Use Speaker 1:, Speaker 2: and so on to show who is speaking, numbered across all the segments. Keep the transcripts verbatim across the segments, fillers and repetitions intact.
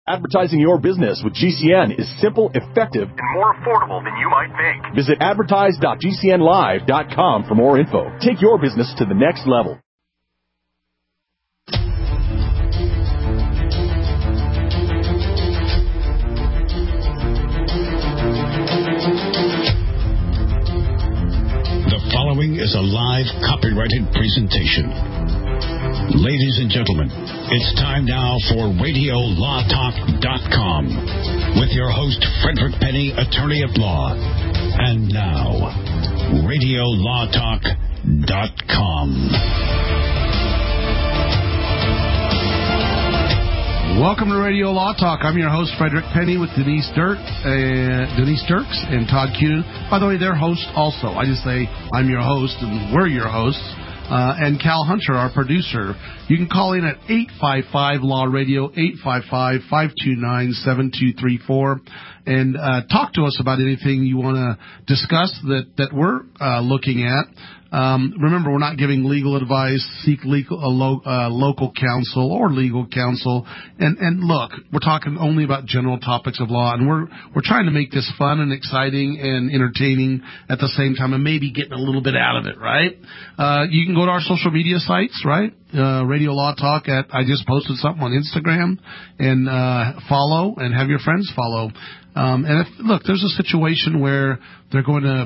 Speaker 1: Advertising your business with G C N is simple, effective, and more affordable than you might think. Visit advertise dot g c n live dot com for more info. Take your business to the next level.
Speaker 2: The following is a live copyrighted presentation. Ladies and gentlemen, it's time now for radio law talk dot com with your host, Frederick Penny, attorney at law. And now, radio law talk dot com.
Speaker 3: Welcome to Radio Law Talk. I'm your host, Frederick Penny, with Denise Dirk, uh, Denise Dirks and Todd Cunin. By the way, they're hosts also. I just say I'm your host and we're your hosts. Uh, and Cal Hunter, our producer. You can call in at eight five five law radio, eight five five, five two nine, seven two three four, and uh, talk to us about anything you want to discuss that, that we're uh, looking at. Um, remember, we're not giving legal advice. Seek legal, uh, lo, uh, local counsel or legal counsel. And, and look, we're talking only about general topics of law, and we're we're trying to make this fun and exciting and entertaining at the same time, and maybe getting a little bit out of it, right? Uh, you can go to our social media sites, right? Uh, Radio Law Talk at, I just posted something on Instagram, and uh, follow, and have your friends follow. Um, and if, look, there's a situation where they're going to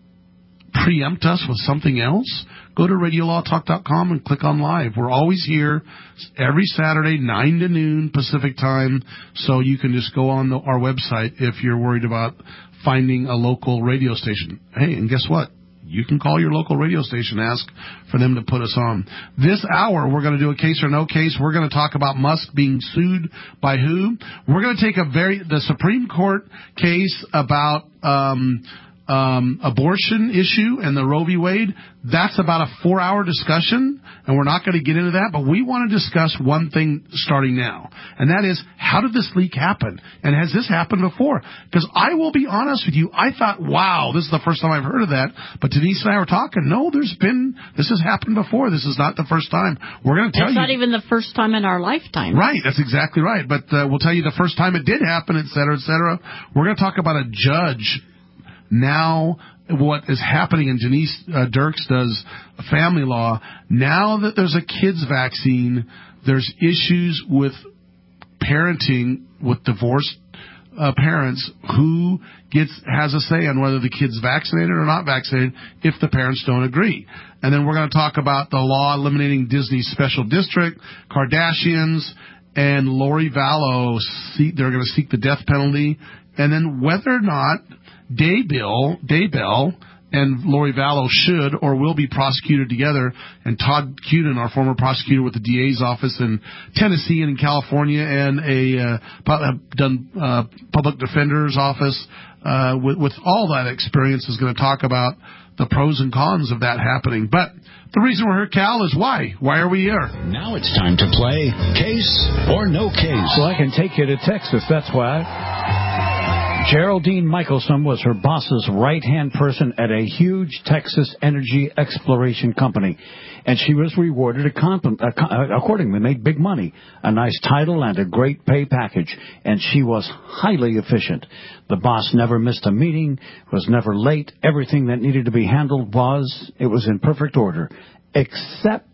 Speaker 3: preempt us with something else, go to radio law talk dot com and click on live. We're always here every Saturday, nine to noon Pacific time, so you can just go on the, our website if you're worried about finding a local radio station. Hey, and guess what? You can call your local radio station, ask for them to put us on. This hour, we're going to do a case or no case. We're going to talk about Musk being sued by who. We're going to take a very the Supreme Court case about um Um, abortion issue and the Roe v. Wade. That's about a four-hour discussion, and we're not going to get into that, but we want to discuss one thing starting now, and that is, how did this leak happen? And has this happened before? Because I will be honest with you, I thought, wow, this is the first time I've heard of that, but Denise and I were talking, no, there's been, this has happened before. This is not the first time. We're going to tell
Speaker 4: it's
Speaker 3: you.
Speaker 4: It's not even the first time in our lifetime.
Speaker 3: Right, that's exactly right, but uh, we'll tell you the first time it did happen, et cetera, et cetera. We're going to talk about a judge now, what is happening, and Denise uh, Dirks does family law. Now that there's a kids vaccine, there's issues with parenting with divorced uh, parents. Who gets has a say on whether the kid's vaccinated or not vaccinated if the parents don't agree. And then we're going to talk about the law eliminating Disney's special district, Kardashians, and Lori Vallow. Seek, they're going to seek the death penalty. And then whether or not Daybell, Daybell and Lori Vallow should or will be prosecuted together. And Todd Cunin, our former prosecutor with the D A's office in Tennessee and in California, and a uh, done uh, public defender's office, uh, with, with all that experience, is going to talk about the pros and cons of that happening. But the reason we're here, Cal, is why? Why are we here?
Speaker 2: Now it's time to play Case or No Case.
Speaker 5: Well, I can take you to Texas, that's why. Geraldine Michelson was her boss's right-hand person at a huge Texas energy exploration company, and she was rewarded a comp- a co- accordingly, made big money, a nice title, and a great pay package, and she was highly efficient. The boss never missed a meeting, was never late. Everything that needed to be handled was, it was in perfect order, except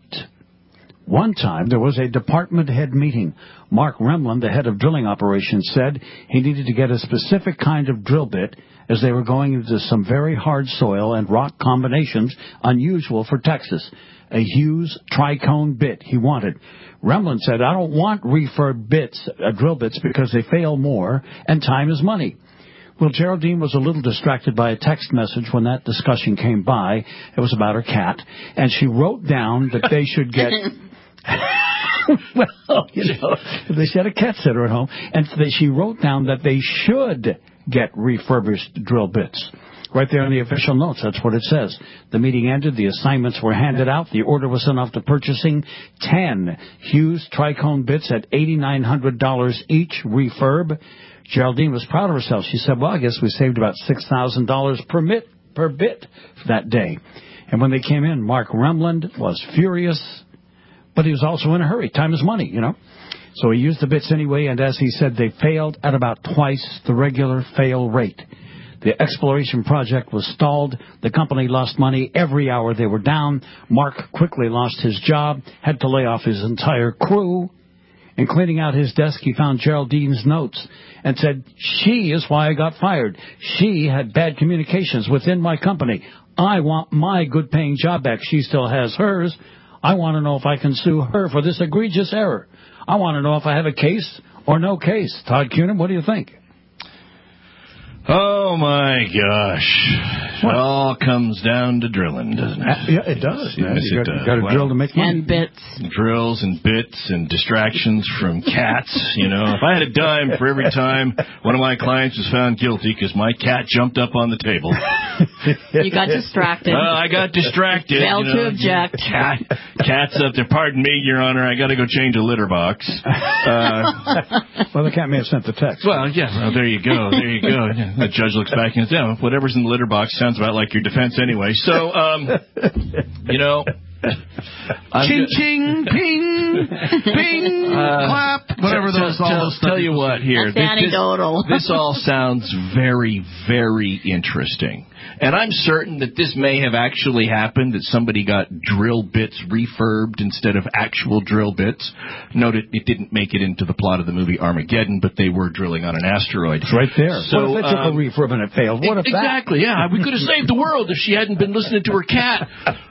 Speaker 5: one time there was a department head meeting. Mark Remlin, the head of drilling operations, said he needed to get a specific kind of drill bit as they were going into some very hard soil and rock combinations unusual for Texas. A Hughes tricone bit he wanted. Remlin said, I don't want refurb bits, uh, drill bits, because they fail more and time is money. Well, Geraldine was a little distracted by a text message when that discussion came by. It was about her cat, and she wrote down that they should get... well, you know, they had a cat sitter at home, and they, she wrote down that they should get refurbished drill bits. Right there in the official notes, that's what it says. The meeting ended, the assignments were handed out, the order was sent off to purchasing ten Hughes tricone bits at eight thousand nine hundred dollars each, refurb. Geraldine was proud of herself. She said, well, I guess we saved about six thousand dollars per bit, per bit that day. And when they came in, Mark Remlin was furious, but he was also in a hurry. Time is money, you know. So he used the bits anyway, and as he said, they failed at about twice the regular fail rate. The exploration project was stalled. The company lost money every hour they were down. Mark quickly lost his job, had to lay off his entire crew. In cleaning out his desk, he found Geraldine's notes and said, she is why I got fired. She had bad communications within my company. I want my good-paying job back. She still has hers. I want to know if I can sue her for this egregious error. I want to know if I have a case or no case. Todd Cunin, what do you think?
Speaker 6: Oh, my gosh. What? It all comes down to drilling, doesn't it?
Speaker 5: Uh, yeah, it does.
Speaker 6: Yes,
Speaker 5: you
Speaker 6: it
Speaker 5: got,
Speaker 6: does.
Speaker 5: got to
Speaker 6: well,
Speaker 5: drill to make money.
Speaker 4: And bits.
Speaker 6: Drills and bits and distractions from cats. You know, if I had a dime for every time one of my clients was found guilty because my cat jumped up on the table.
Speaker 4: You got distracted.
Speaker 6: Well, I got distracted.
Speaker 4: Failed
Speaker 6: you know,
Speaker 4: to object.
Speaker 6: Cat, cat's up there. Pardon me, Your Honor, I got to go change a litter box. Uh,
Speaker 5: well, the cat may have sent the text.
Speaker 6: Well, yeah, well, there you go. There you go. The judge looks back and says, yeah, whatever's in the litter box sounds about like your defense anyway. So, um, you know.
Speaker 3: Ching, ching, ping, ping, uh, clap, whatever those
Speaker 6: tell,
Speaker 3: all
Speaker 6: tell,
Speaker 3: those
Speaker 6: tell you what here.
Speaker 4: That's anecdotal.
Speaker 6: This, this all sounds very, very interesting. And I'm certain that this may have actually happened, that somebody got drill bits refurbed instead of actual drill bits. Note it, it didn't make it into the plot of the movie Armageddon, but they were drilling on an asteroid.
Speaker 5: It's right there.
Speaker 6: So,
Speaker 5: what if they took
Speaker 6: um,
Speaker 5: a refurb and it failed? What if
Speaker 6: exactly,
Speaker 5: that?
Speaker 6: yeah. We could have saved the world if she hadn't been listening to her cat.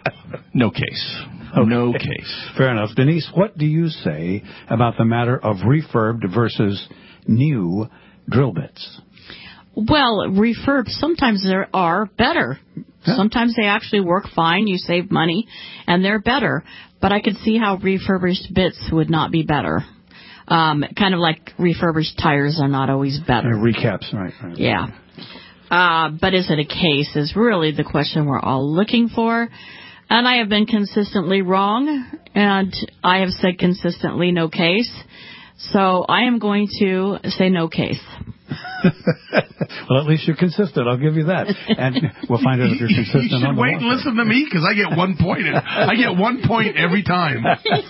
Speaker 6: No case. Okay. No case.
Speaker 5: Fair enough. Denise, what do you say about the matter of refurbed versus new drill bits?
Speaker 4: Well, refurbs, sometimes they are better. Yeah. Sometimes they actually work fine. You save money, and they're better. But I could see how refurbished bits would not be better. Um, kind of like refurbished tires are not always better.
Speaker 5: Uh, recaps, right. right.
Speaker 4: Yeah. Uh, but is it a case is really the question we're all looking for. And I have been consistently wrong, and I have said consistently no case. So I am going to say no case.
Speaker 5: Well, at least you're consistent. I'll give you that. And we'll find out if you're consistent.
Speaker 3: You should
Speaker 5: on the
Speaker 3: wait and listen to me, because I get one point. I get one point every time.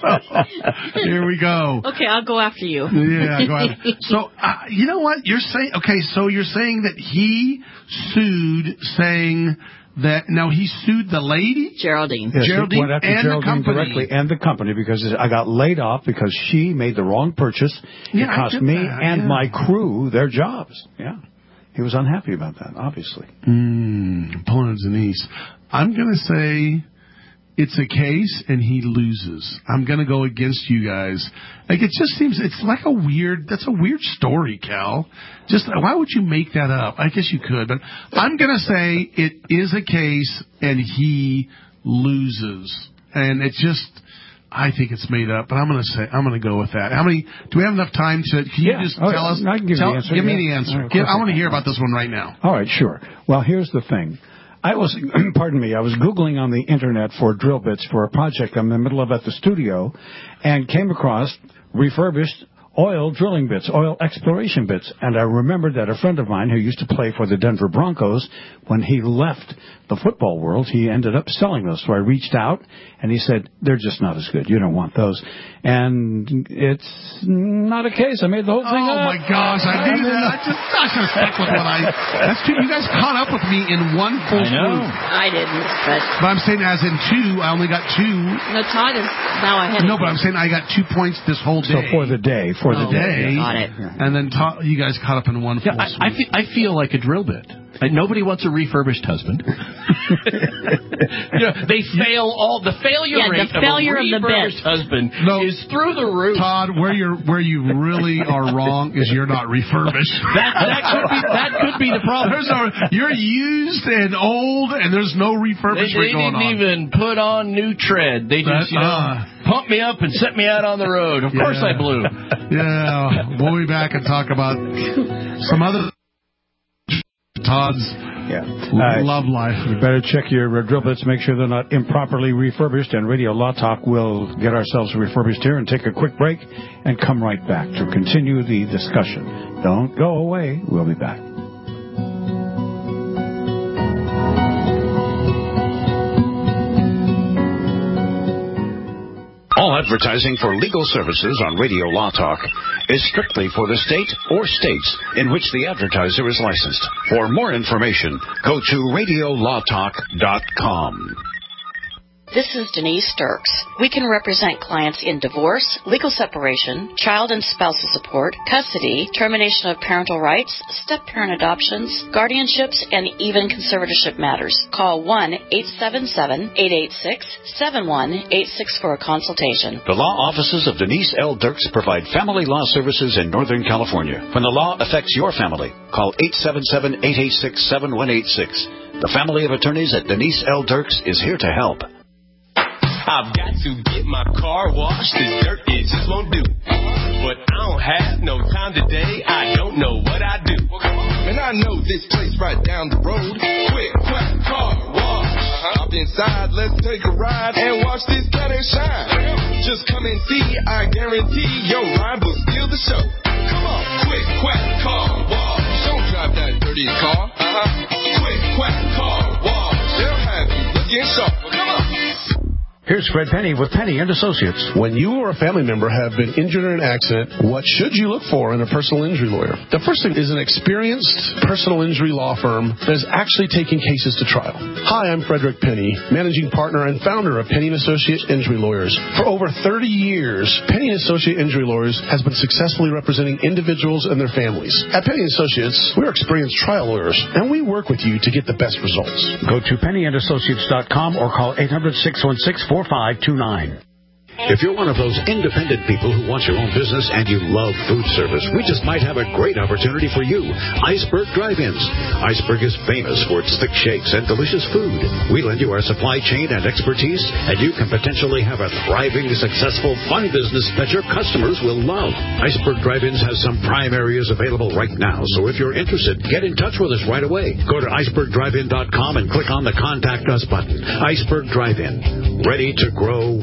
Speaker 3: So, here we go.
Speaker 4: Okay, I'll go after you.
Speaker 3: Yeah, go ahead. So, uh, you know what? You're saying, okay, so you're saying that he sued saying that, now he sued the lady?
Speaker 4: Geraldine.
Speaker 5: Yes,
Speaker 3: Geraldine
Speaker 5: went after
Speaker 3: and
Speaker 5: Geraldine
Speaker 3: the company.
Speaker 5: directly and the company, because I got laid off because she made the wrong purchase.
Speaker 3: Yeah,
Speaker 5: it cost me
Speaker 3: that,
Speaker 5: and
Speaker 3: yeah.
Speaker 5: my crew their jobs. Yeah. He was unhappy about that, obviously.
Speaker 3: Mm, opponent Denise. I'm going to say it's a case and he loses. I'm going to go against you guys. Like, it just seems, it's like a weird, that's a weird story, Cal. Just, why would you make that up? I guess you could, but I'm going to say it is a case and he loses. And it's just, I think it's made up, but I'm going to say, I'm going to go with that. How many, do we have enough time to, can
Speaker 5: yeah.
Speaker 3: you just
Speaker 5: oh,
Speaker 3: tell us?
Speaker 5: I can give
Speaker 3: tell,
Speaker 5: you the answer.
Speaker 3: Give
Speaker 5: yeah.
Speaker 3: me the answer.
Speaker 5: Right,
Speaker 3: Give, I want to hear about this one right now.
Speaker 5: All right, sure. Well, here's the thing. I was, pardon me, I was Googling on the Internet for drill bits for a project I'm in the middle of at the studio, and came across refurbished oil drilling bits, oil exploration bits. And I remembered that a friend of mine who used to play for the Denver Broncos, when he left the football world, he ended up selling those. So I reached out, and he said, they're just not as good. You don't want those. And it's not a case. I made the whole thing
Speaker 3: oh,
Speaker 5: up.
Speaker 3: Oh, my gosh. I knew that. I just, I should have stuck with what I... That's two, you guys caught up with me in one full
Speaker 6: I know.
Speaker 3: swoop.
Speaker 4: I didn't, but...
Speaker 3: But I'm saying as in two, I only got two.
Speaker 4: No, Todd is now ahead
Speaker 3: No,
Speaker 4: of
Speaker 3: but I'm saying I got two points this whole day.
Speaker 5: So for the day, for the
Speaker 3: Oh,
Speaker 5: day.
Speaker 3: day.
Speaker 4: Got it.
Speaker 3: And then ta- you guys caught up in one full
Speaker 6: Yeah, I,
Speaker 3: swoop.
Speaker 6: I, feel, I feel like a drill bit. Like, nobody wants a refurbished husband. You know, they fail all the failure
Speaker 4: Yeah, the
Speaker 6: rate
Speaker 4: failure
Speaker 6: of
Speaker 4: of
Speaker 6: a
Speaker 4: the
Speaker 6: refurbished
Speaker 4: bit.
Speaker 6: husband
Speaker 3: No.
Speaker 6: is through the roof.
Speaker 3: Todd, where you're where you really are wrong is you're not refurbished.
Speaker 6: That, that could be that could be the problem.
Speaker 3: There's no, you're used and old, and there's no
Speaker 6: They,
Speaker 3: refurbishment
Speaker 6: they
Speaker 3: going
Speaker 6: didn't
Speaker 3: on.
Speaker 6: even put on new tread. They just,
Speaker 3: That-
Speaker 6: you know,
Speaker 3: uh,
Speaker 6: pumped me up and set me out on the road. Of course I blew.
Speaker 3: Yeah, we'll be back and talk about some other Todd's
Speaker 5: Yeah. Uh,
Speaker 3: love life.
Speaker 5: You better check your uh, drill bits, make sure they're not improperly refurbished. And Radio Law Talk will get ourselves refurbished here and take a quick break and come right back to continue the discussion. Don't go away. We'll be back.
Speaker 2: All All advertising for legal services on Radio Law Talk is strictly for the state or states in which the advertiser is licensed. For more information, go to radio law talk dot com.
Speaker 4: This is Denise Dirks. We can represent clients in divorce, legal separation, child and spousal support, custody, termination of parental rights, step-parent adoptions, guardianships, and even conservatorship matters. Call one eight seven seven, eight eight six, seven one eight six for a consultation.
Speaker 2: The law offices of Denise L. Dirks provide family law services in Northern California. When the law affects your family, call eight seven seven, eight eight six, seven one eight six. The family of attorneys at Denise L. Dirks is here to help.
Speaker 7: I've got to get my car washed, this dirt it just won't do. But I don't have no time today, I don't know what I do. And I know this place right down the road, Quick Quack Car Wash. Hop inside, let's take a ride and watch this cat and shine. Just come and see, I guarantee your ride will steal the show. Come on, Quick Quack Car Wash. Don't drive that dirty car. Uh-huh. Quick Quack Car Wash. They'll have you looking sharp. Come on.
Speaker 5: Here's Fred Penny with Penny and Associates.
Speaker 3: When you or a family member have been injured in an accident, what should you look for in a personal injury lawyer? The first thing is an experienced personal injury law firm that is actually taking cases to trial. Hi, I'm Frederick Penny, managing partner and founder of Penny and Associates Injury Lawyers. For over thirty years, Penny and Associates Injury Lawyers has been successfully representing individuals and their families. At Penny and Associates, we're experienced trial lawyers, and we work with you to get the best results.
Speaker 5: Go to penny and associates dot com or call eight hundred, six one six, four five two nine.
Speaker 2: If you're one of those independent people who want your own business and you love food service, we just might have a great opportunity for you. Iceberg Drive-Ins. Iceberg is famous for its thick shakes and delicious food. We lend you our supply chain and expertise, and you can potentially have a thriving, successful, fun business that your customers will love. Iceberg Drive-Ins has some prime areas available right now, so if you're interested, get in touch with us right away. Go to iceberg drive in dot com and click on the Contact Us button. Iceberg Drive-In. Ready to grow.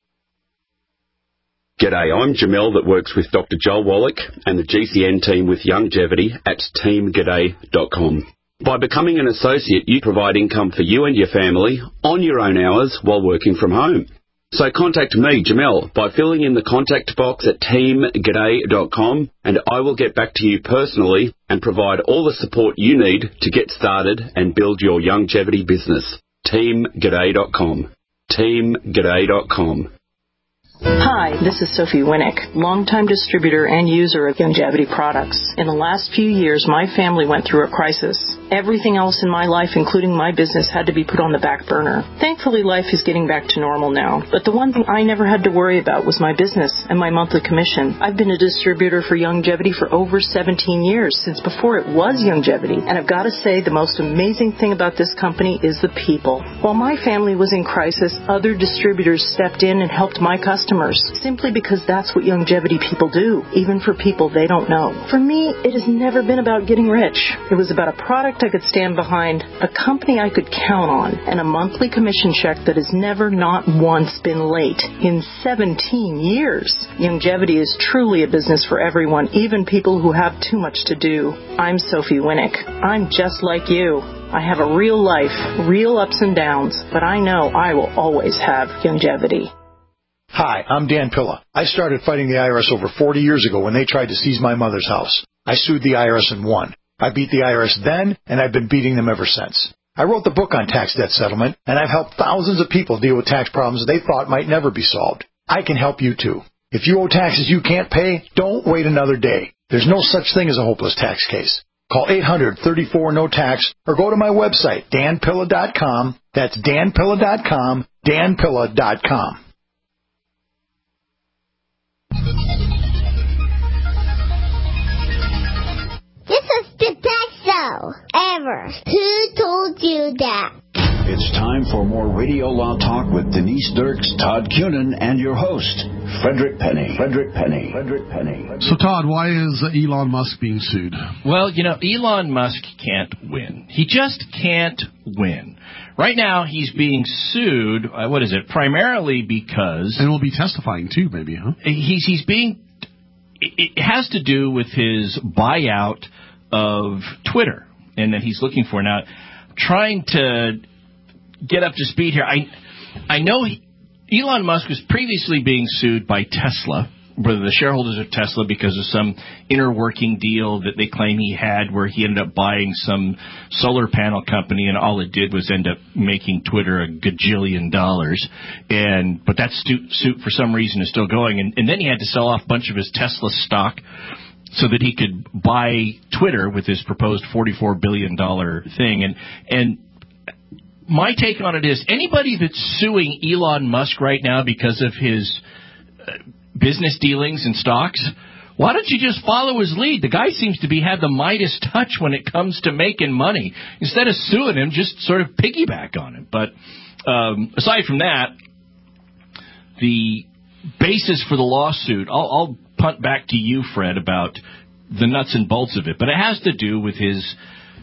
Speaker 8: G'day, I'm Jamel that works with Doctor Joel Wallach and the G C N team with Longevity at team g'day dot com. By becoming an associate, you provide income for you and your family on your own hours while working from home. So contact me, Jamel, by filling in the contact box at team g'day dot com, and I will get back to you personally and provide all the support you need to get started and build your longevity business. team g'day dot com. team g'day dot com.
Speaker 9: Hi, this is Sophie Winnick, longtime distributor and user of Longevity products. In the last few years, my family went through a crisis. Everything else in my life, including my business, had to be put on the back burner. Thankfully, life is getting back to normal now, but the one thing I never had to worry about was my business and my monthly commission. I've been a distributor for Longevity for over seventeen years, since before it was Longevity, and I've got to say the most amazing thing about this company is the people. While my family was in crisis, other distributors stepped in and helped my customers. Simply because that's what longevity people do, even for people they don't know. For me, it has never been about getting rich. It was about a product I could stand behind, a company I could count on, and a monthly commission check that has never not once been late in seventeen years. Longevity is truly a business for everyone, even people who have too much to do. I'm Sophie Winnick. I'm just like you. I have a real life, real ups and downs, but I know I will always have longevity.
Speaker 10: Hi, I'm Dan Pilla. I started fighting the I R S over forty years ago when they tried to seize my mother's house. I sued the I R S and won. I beat the I R S then, and I've been beating them ever since. I wrote the book on tax debt settlement, and I've helped thousands of people deal with tax problems they thought might never be solved. I can help you too. If you owe taxes you can't pay, don't wait another day. There's no such thing as a hopeless tax case. Call eight hundred, thirty-four, no tax or go to my website, dan pilla dot com. That's dan pilla dot com, dan pilla dot com.
Speaker 11: This is the best show ever. Who told you that?
Speaker 2: It's time for more Radio Law Talk with Denise Dirks, Todd Cunin, and your host, Frederick Penny. Frederick Penny. Frederick Penny.
Speaker 3: So, Todd, why is Elon Musk being sued?
Speaker 6: Well, you know, Elon Musk can't win. He just can't win. Right now, he's being sued, uh, what is it, primarily because...
Speaker 3: And will be testifying, too, maybe, huh?
Speaker 6: He's, he's being... It has to do with his buyout of Twitter, and that he's looking for. Now, trying to get up to speed here, I I know he, Elon Musk was previously being sued by Tesla, whether the shareholders of Tesla, because of some inner working deal that they claim he had where he ended up buying some solar panel company, and all it did was end up making Twitter a gajillion dollars. And but that stu- suit, for some reason, is still going. And, and then he had to sell off a bunch of his Tesla stock so that he could buy Twitter with his proposed forty-four billion dollars thing. And and my take on it is, anybody that's suing Elon Musk right now because of his uh, business dealings and stocks, why don't you just follow his lead? The guy seems to be have the Midas touch when it comes to making money. Instead of suing him, just sort of piggyback on him. But um, aside from that, the basis for the lawsuit, I'll, I'll punt back to you, Fred, about the nuts and bolts of it. But it has to do with his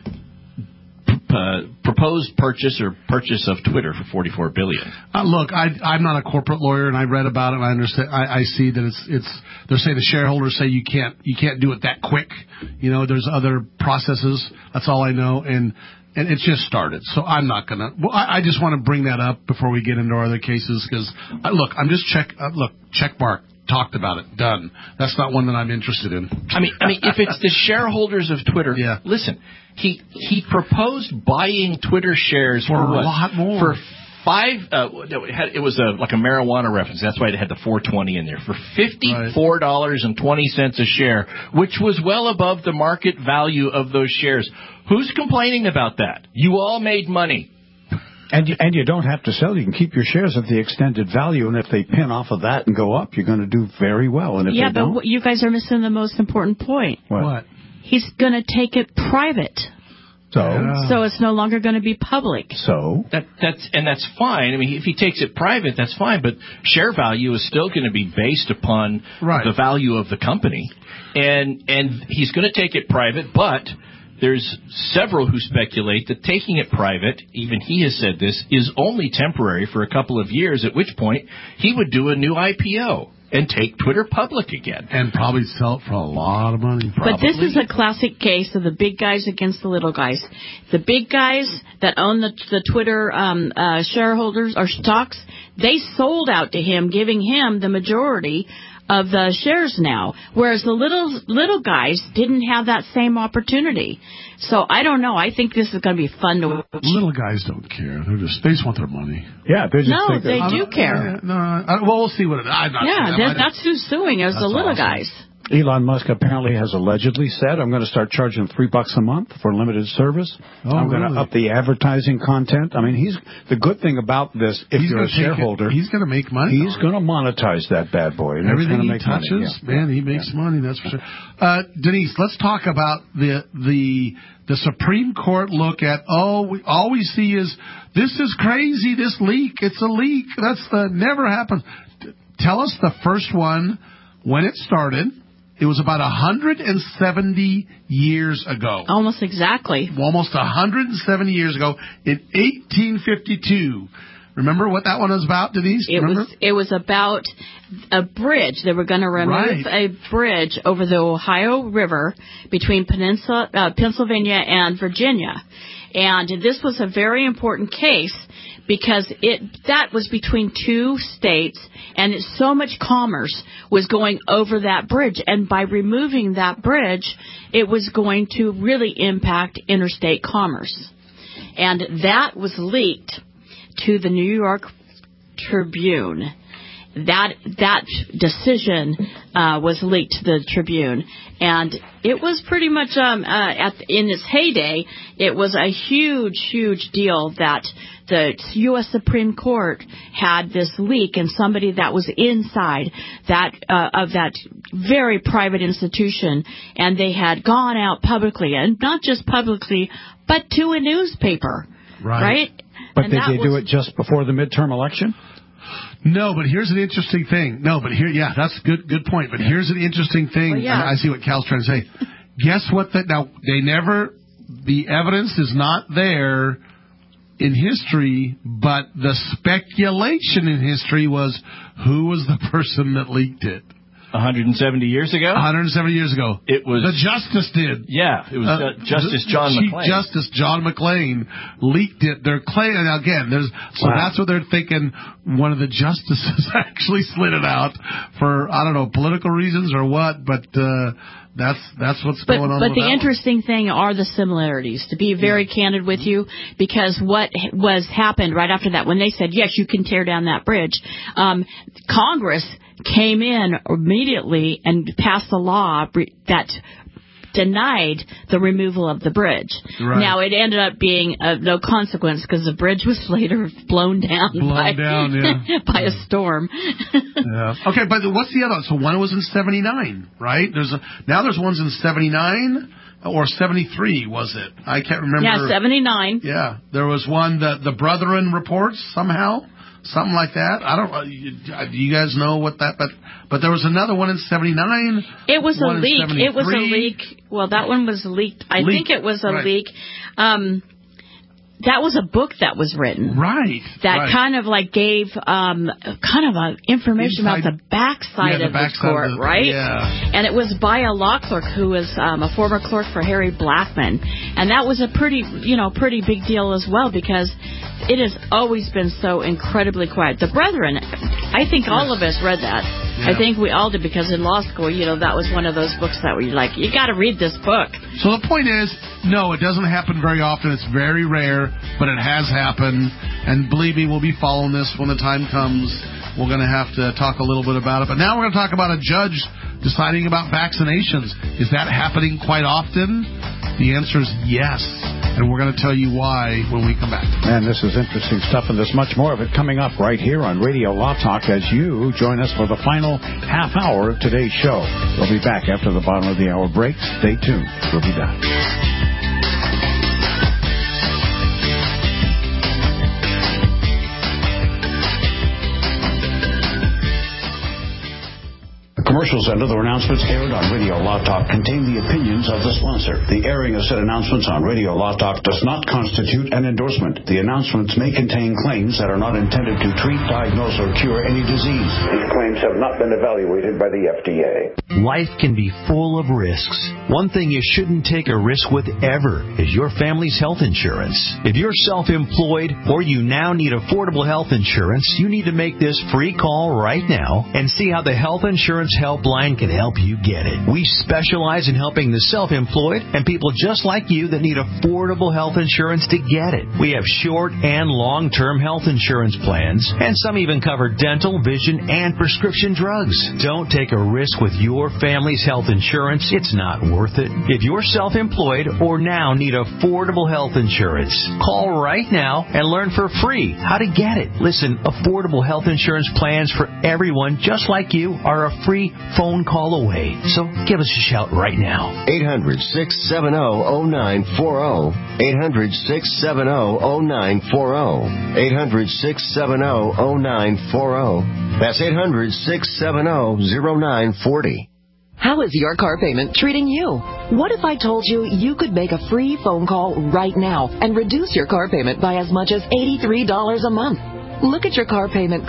Speaker 6: Uh, proposed purchase or purchase of Twitter for forty-four billion dollars.
Speaker 3: Uh, look, I, I'm not a corporate lawyer, and I read about it. And I understand. I, I see that it's it's. They're saying the shareholders say you can't you can't do it that quick. You know, there's other processes. That's all I know, and and it's just started. So I'm not gonna. Well, I, I just want to bring that up before we get into our other cases, because uh, look, I'm just check. Uh, look, check mark. Talked about it. Done. That's not one that I'm interested in.
Speaker 6: I mean, I mean, if it's the shareholders of Twitter,
Speaker 3: yeah.
Speaker 6: Listen, he he proposed buying Twitter shares
Speaker 3: for,
Speaker 6: for
Speaker 3: a
Speaker 6: what?
Speaker 3: lot more.
Speaker 6: For five. Uh, it, had, it was a, like a marijuana reference. That's why it had the four twenty in there for fifty-four dollars and twenty cents a share, which was well above the market value of those shares. Who's complaining about that? You all made money.
Speaker 5: And you, and you don't have to sell. You can keep your shares at the extended value, and if they pin off of that and go up, you're going to do very well. And if
Speaker 4: yeah,
Speaker 5: they
Speaker 4: but
Speaker 5: don't,
Speaker 4: what, you guys are missing the most important point.
Speaker 5: What?
Speaker 3: what?
Speaker 4: He's going to take it private.
Speaker 5: So,
Speaker 3: yeah.
Speaker 4: so it's no longer going to be public.
Speaker 5: So
Speaker 6: that that's and that's fine. I mean, if he takes it private, that's fine. But share value is still going to be based upon
Speaker 3: right.
Speaker 6: the value of the company, and and he's going to take it private, but there's several who speculate that taking it private, even he has said this, is only temporary for a couple of years, at which point he would do a new I P O and take Twitter public again.
Speaker 3: And probably sell it for a lot of money.
Speaker 4: Probably. But this is a classic case of the big guys against the little guys. The big guys that own the, the Twitter um, uh, shareholders or stocks, they sold out to him, giving him the majority of the shares now, whereas the little little guys didn't have that same opportunity. So I don't know. I think this is going to be fun to watch.
Speaker 3: Little guys don't care. They're just they just want their money.
Speaker 5: Yeah, they just
Speaker 4: no,
Speaker 5: think
Speaker 4: they do care.
Speaker 3: Uh, no, I, well, we'll see what it. I'm not
Speaker 4: yeah,
Speaker 3: that,
Speaker 4: that, that's who's suing. Is the little
Speaker 3: awesome.
Speaker 4: guys.
Speaker 5: Elon Musk apparently has allegedly said, I'm going to start charging three bucks a month for limited service.
Speaker 3: Oh,
Speaker 5: I'm going
Speaker 3: really?
Speaker 5: to up the advertising content. I mean, he's the good thing about this, if
Speaker 3: he's
Speaker 5: you're a shareholder,
Speaker 3: it, he's going to make money.
Speaker 5: He's going to monetize that bad boy. And
Speaker 3: everything he
Speaker 5: make
Speaker 3: touches,
Speaker 5: money. Yeah.
Speaker 3: man, he makes yeah. money, that's for sure. Uh, Denise, let's talk about the the the Supreme Court look at, oh, we, all we see is, this is crazy, this leak, it's a leak, that's the, never happened. Tell us the first one, when it started. It was about one hundred seventy years ago.
Speaker 4: Almost exactly.
Speaker 3: Almost one hundred seventy years ago in eighteen fifty-two. Remember what that one was about, Denise?
Speaker 4: It
Speaker 3: Remember?
Speaker 4: was it was about a bridge. They were going to remove
Speaker 3: right.
Speaker 4: a bridge over the Ohio River between Peninsula, uh, Pennsylvania and Virginia. And this was a very important case because it that was between two states, and it, so much commerce was going over that bridge. And by removing that bridge, it was going to really impact interstate commerce. And that was leaked to the New York Tribune. That that decision uh, was leaked to the Tribune, and it was pretty much um, uh, at in its heyday. It was a huge, huge deal that the U S Supreme Court had this leak, and somebody that was inside that uh, of that very private institution, and they had gone out publicly, and not just publicly, but to a newspaper,
Speaker 3: right?
Speaker 4: right?
Speaker 5: But
Speaker 4: and
Speaker 5: did they
Speaker 4: was,
Speaker 5: do it just before the midterm election?
Speaker 3: No, but here's an interesting thing. No, but here, yeah, that's a good, good point. But here's an interesting thing.
Speaker 4: Well, yeah.
Speaker 3: I, I see what Cal's trying to say. Guess what? That now they never. The evidence is not there in history, but the speculation in history was who was the person that leaked it.
Speaker 6: one hundred seventy years ago?
Speaker 3: one hundred seventy years ago.
Speaker 6: It was...
Speaker 3: The Justice did.
Speaker 6: Yeah, it was uh, Justice John
Speaker 3: Chief
Speaker 6: McClain.
Speaker 3: Justice John McClain leaked it. They're claiming, again, there's, so wow. that's what they're thinking. One of the justices actually slid it out for, I don't know, political reasons or what, but... Uh, That's that's what's
Speaker 4: but,
Speaker 3: going on.
Speaker 4: But
Speaker 3: with
Speaker 4: the interesting thing are the similarities. To be very yeah. candid with you, because what was happened right after that, when they said yes, you can tear down that bridge, um, Congress came in immediately and passed a law that denied the removal of the bridge.
Speaker 3: Right.
Speaker 4: Now, it ended up being of no consequence because the bridge was later blown down,
Speaker 3: blown
Speaker 4: by,
Speaker 3: down, yeah.
Speaker 4: by
Speaker 3: yeah.
Speaker 4: a storm.
Speaker 3: yeah. Okay, but what's the other? So one was in seventy-nine, right? There's a, now there's ones in seventy-nine or seventy-three, was it? I can't remember.
Speaker 4: Yeah, seventy-nine.
Speaker 3: Yeah, there was one that the Brethren reports somehow. Something like that. I don't. Uh, you, do you guys know what that? But but there was another one in seventy-nine.
Speaker 4: It was a leak. It was a leak. Well, that one was leaked. I
Speaker 3: leaked.
Speaker 4: think it was a
Speaker 3: right.
Speaker 4: leak. Um, that was a book that was written.
Speaker 3: Right.
Speaker 4: That
Speaker 3: right.
Speaker 4: kind of like gave um, kind of a information
Speaker 3: Inside,
Speaker 4: about the backside
Speaker 3: yeah, the
Speaker 4: of
Speaker 3: backside
Speaker 4: the court,
Speaker 3: of the,
Speaker 4: right?
Speaker 3: Yeah.
Speaker 4: And it was by a law clerk who was um, a former clerk for Harry Blackmun, and that was a pretty, you know, pretty big deal as well because it has always been so incredibly quiet. The Brethren, I think all of us read that. Yeah. I think we all did because in law school, you know, that was one of those books that were like, you got to read this book.
Speaker 3: So the point is, no, it doesn't happen very often. It's very rare, but it has happened. And believe me, we'll be following this when the time comes. We're going to have to talk a little bit about it. But now we're going to talk about a judge deciding about vaccinations. Is that happening quite often? The answer is yes. And we're going to tell you why when we come back.
Speaker 5: Man, this is interesting stuff, and there's much more of it coming up right here on Radio Law Talk as you join us for the final half hour of today's show. We'll be back after the bottom of the hour break. Stay tuned. We'll be back.
Speaker 2: Commercials and other announcements aired on Radio Law Talk contain the opinions of the sponsor. The airing of said announcements on Radio Law Talk does not constitute an endorsement. The announcements may contain claims that are not intended to treat, diagnose, or cure any disease. These claims have not been evaluated by the F D A.
Speaker 12: Life can be full of risks. One thing you shouldn't take a risk with ever is your family's health insurance. If you're self-employed or you now need affordable health insurance, you need to make this free call right now and see how the Health Insurance Helpline can help you get it. We specialize in helping the self-employed and people just like you that need affordable health insurance to get it. We have short and long-term health insurance plans, and some even cover dental, vision, and prescription drugs. Don't take a risk with your family's health insurance. It's not worth it. If you're self-employed or now need affordable health insurance, call right now and learn for free how to get it. Listen, affordable health insurance plans for everyone just like you are a free phone call away. So give us a shout right now.
Speaker 13: eight hundred, six seven zero, zero nine four zero. eight hundred, six seven zero, zero nine four zero. eight hundred, six seven zero, zero nine four zero. That's eight hundred, six seven zero, zero nine four zero.
Speaker 14: How is your car payment treating you? What if I told you you could make a free phone call right now and reduce your car payment by as much as eighty-three dollars a month? Look at your car payment.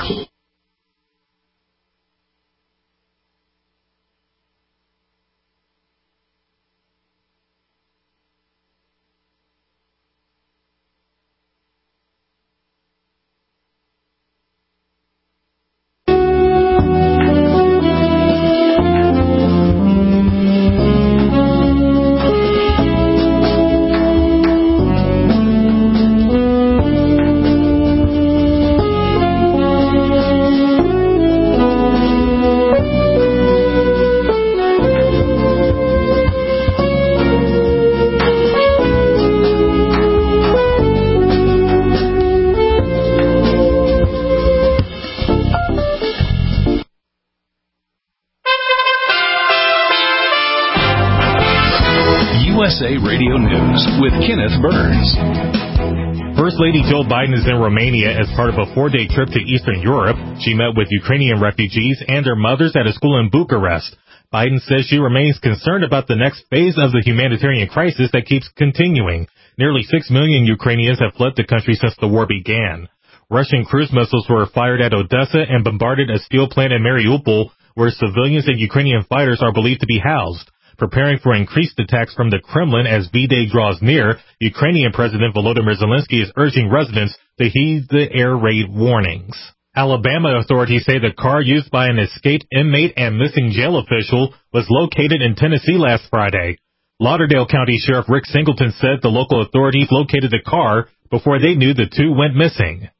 Speaker 15: Radio News with Kenneth Burns. First Lady Jill Biden is in Romania as part of a four-day trip to Eastern Europe. She met with Ukrainian refugees and their mothers at a school in Bucharest. Biden says she remains concerned about the next phase of the humanitarian crisis that keeps continuing. Nearly six million Ukrainians have fled the country since the war began. Russian cruise missiles were fired at Odessa and bombarded a steel plant in Mariupol, where civilians and Ukrainian fighters are believed to be housed. Preparing for increased attacks from the Kremlin as V-Day draws near, Ukrainian President Volodymyr Zelensky is urging residents to heed the air raid warnings. Alabama authorities say the car used by an escaped inmate and missing jail official was located in Tennessee last Friday. Lauderdale County Sheriff Rick Singleton said the local authorities located the car before they knew the two went missing.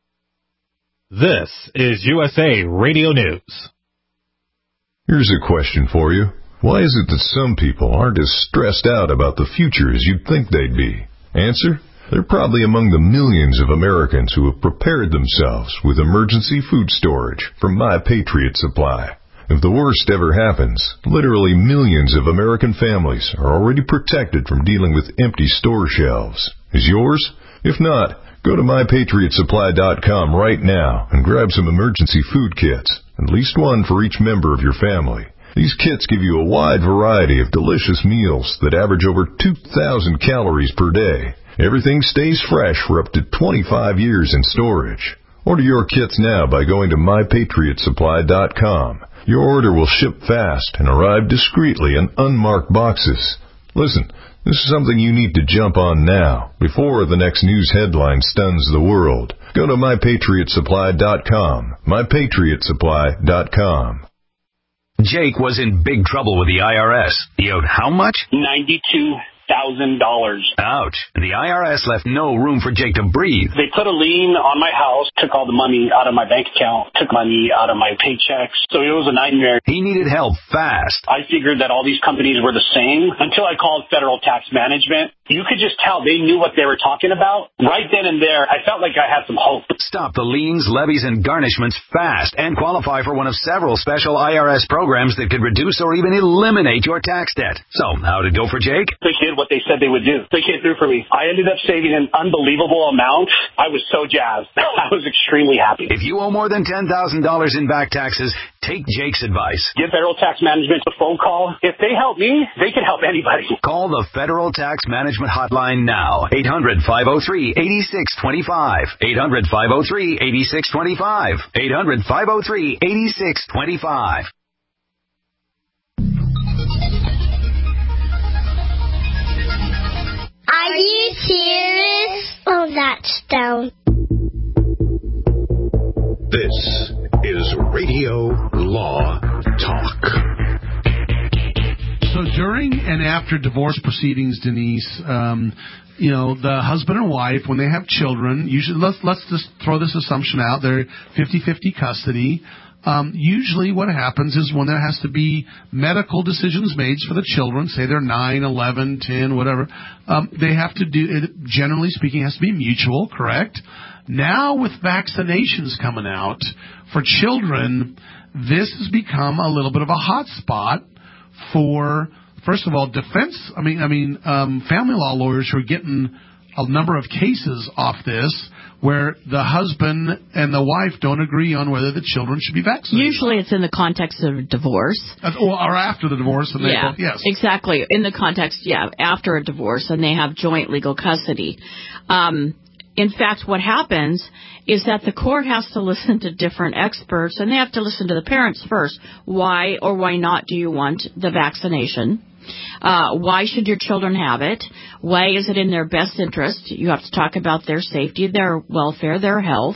Speaker 15: This is U S A Radio News.
Speaker 16: Here's a question for you. Why is it that some people aren't as stressed out about the future as you'd think they'd be? Answer? They're probably among the millions of Americans who have prepared themselves with emergency food storage from My Patriot Supply. If the worst ever happens, literally millions of American families are already protected from dealing with empty store shelves. Is yours? If not, go to my patriot supply dot com right now and grab some emergency food kits, at least one for each member of your family. These kits give you a wide variety of delicious meals that average over two thousand calories per day. Everything stays fresh for up to twenty-five years in storage. Order your kits now by going to my patriot supply dot com. Your order will ship fast and arrive discreetly in unmarked boxes. Listen, this is something you need to jump on now, before the next news headline stuns the world. Go to my patriot supply dot com. my patriot supply dot com.
Speaker 17: Jake was in big trouble with the I R S. He owed how much?
Speaker 18: ninety-two thousand dollars.
Speaker 17: Ouch. The I R S left no room for Jake to breathe.
Speaker 18: They put a lien on my house, took all the money out of my bank account, took money out of my paychecks. So it was a nightmare.
Speaker 17: He needed help fast.
Speaker 18: I figured that all these companies were the same until I called Federal Tax Management. You could just tell they knew what they were talking about. Right then and there, I felt like I had some hope.
Speaker 17: Stop the liens, levies, and garnishments fast and qualify for one of several special I R S programs that could reduce or even eliminate your tax debt. So, how'd it go for Jake?
Speaker 18: They did what they said they would do. They came through for me. I ended up saving an unbelievable amount. I was so jazzed. I was extremely happy.
Speaker 17: If you owe more than ten thousand dollars in back taxes, take Jake's advice.
Speaker 18: Give Federal Tax Management a phone call. If they help me, they can help anybody.
Speaker 17: Call the Federal Tax Management Hotline now. eight hundred, five oh three, eight six two five. eight hundred, five oh three, eight six two five. eight hundred, five oh three, eight six two five.
Speaker 11: Are you serious? Oh, that's down.
Speaker 2: This is Radio Law Talk.
Speaker 3: So during and after divorce proceedings, Denise, um, you know, the husband and wife, when they have children, usually let's let's just throw this assumption out, they're fifty-fifty custody. Um, usually what happens is when there has to be medical decisions made for the children, say they're nine, eleven, ten, whatever, um, they have to do, it, generally speaking, has to be mutual, correct? Now with vaccinations coming out for children, this has become a little bit of a hot spot for, first of all, defense, I mean, I mean, um, family law lawyers who are getting a number of cases off this where the husband and the wife don't agree on whether the children should be vaccinated.
Speaker 4: Usually it's in the context of a divorce.
Speaker 3: Or, or after the divorce. And they
Speaker 4: yeah,
Speaker 3: both, yes.
Speaker 4: exactly. In the context, yeah, after a divorce, and they have joint legal custody. Um, in fact, what happens is that the court has to listen to different experts, and they have to listen to the parents first. Why or why not do you want the vaccination? Uh, why should your children have it? Why is it in their best interest? You have to talk about their safety, their welfare, their health.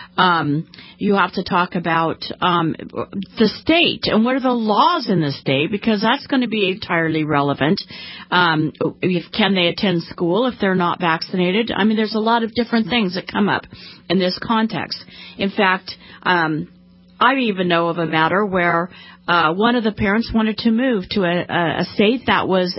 Speaker 4: Um, you have to talk about um, the state and what are the laws in the state, because that's going to be entirely relevant. Um, if, can they attend school if they're not vaccinated? I mean, there's a lot of different things that come up in this context. In fact, um, I even know of a matter where uh, one of the parents wanted to move to a, a state that was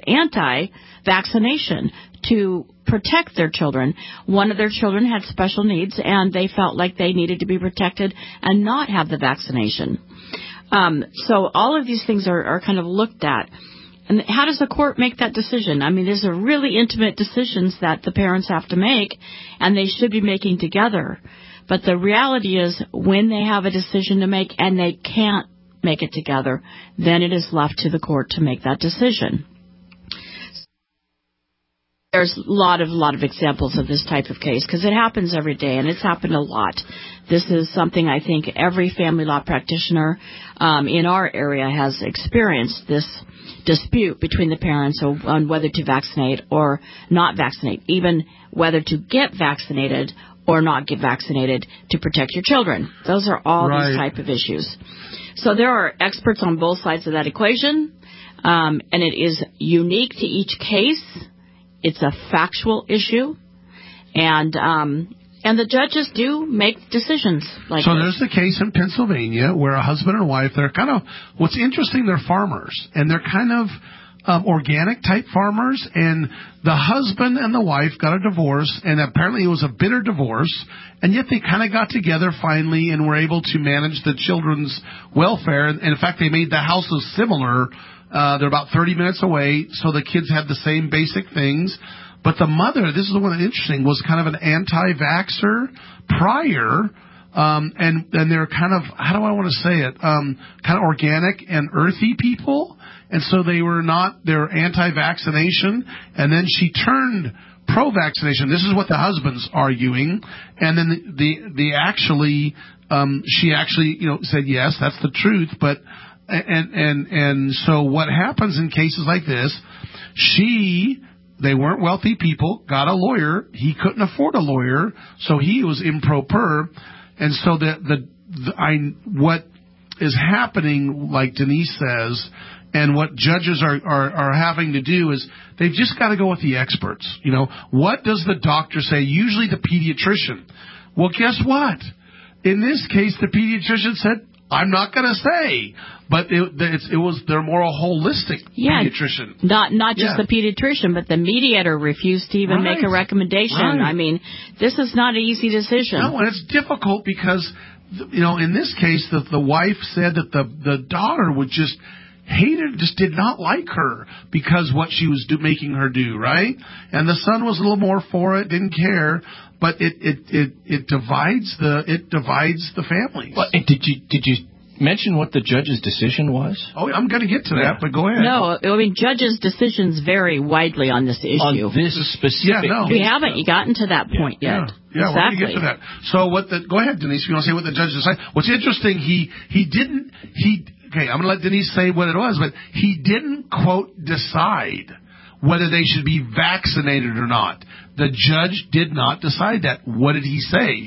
Speaker 4: anti-vaccination to protect their children. One of their children had special needs, and they felt like they needed to be protected and not have the vaccination. Um, so all of these things are, are kind of looked at. And how does the court make that decision? I mean, these are really intimate decisions that the parents have to make, and they should be making together. But the reality is, when they have a decision to make and they can't make it together, then it is left to the court to make that decision. there's a lot of lot of examples of this type of case because it happens every day, and it's happened a lot. This is something I think every family law practitioner um, in our area has experienced, this dispute between the parents on whether to vaccinate or not vaccinate, even whether to get vaccinated or not get vaccinated to protect your children. Those are all
Speaker 3: Right.
Speaker 4: these type of issues. So there are experts on both sides of that equation, um, and it is unique to each case. It's a factual issue, and um, and the judges do make decisions like
Speaker 3: So
Speaker 4: this.
Speaker 3: there's the case in Pennsylvania where a husband and wife, they're kind of, what's interesting, they're farmers, and they're kind of um, organic type farmers, and the husband and the wife got a divorce, and apparently it was a bitter divorce, and yet they kind of got together finally and were able to manage the children's welfare, and, and in fact they made the houses similar. Uh, they're about thirty minutes away, so the kids had the same basic things. But the mother, this is the one that's interesting, was kind of an anti-vaxxer prior, um, and, and they're kind of, how do I want to say it, um, kind of organic and earthy people. And so they were not, they're anti-vaccination. And then she turned pro-vaccination. This is what the husband's arguing. And then the, the, the actually, um, she actually, you know, said, yes, that's the truth. But, and, and, and so what happens in cases like this, she, they weren't wealthy people, got a lawyer. He couldn't afford a lawyer, so he was improper. And so the, the, the I, what is happening, like Denise says, and what judges are, are, are having to do is they've just got to go with the experts. You know, what does the doctor say? Usually the pediatrician. Well, guess what? In this case, the pediatrician said, I'm not going to say. But it, it's, it was, they're more a holistic
Speaker 4: yeah,
Speaker 3: pediatrician.
Speaker 4: Not not just
Speaker 3: Yeah.
Speaker 4: the pediatrician, but the mediator refused to even
Speaker 3: Right.
Speaker 4: make a recommendation.
Speaker 3: Right.
Speaker 4: I mean, this is not an easy decision.
Speaker 3: No, and it's difficult because, you know, in this case, the, the wife said that the, the daughter would just hated, just did not like her because what she was do, making her do, right? And the son was a little more for it, didn't care, but it, it, it, it divides the, it divides the families.
Speaker 6: Well, and did you, did you mention what the judge's decision was?
Speaker 3: Oh, I'm going to get to that,
Speaker 6: Yeah.
Speaker 3: but go ahead.
Speaker 4: No, I mean, judges' decisions vary widely on this issue.
Speaker 6: On this specific
Speaker 3: Yeah, no.
Speaker 4: We haven't gotten to that point
Speaker 3: Yeah,
Speaker 4: yet.
Speaker 3: yeah, we're going to
Speaker 4: exactly.
Speaker 3: get to that. So what the, go ahead, Denise, if you want to say what the judge decided. What's interesting, he, he didn't, he, okay, I'm going to let Denise say what it was, but he didn't, quote, decide whether they should be vaccinated or not. The judge did not decide that. What did he say?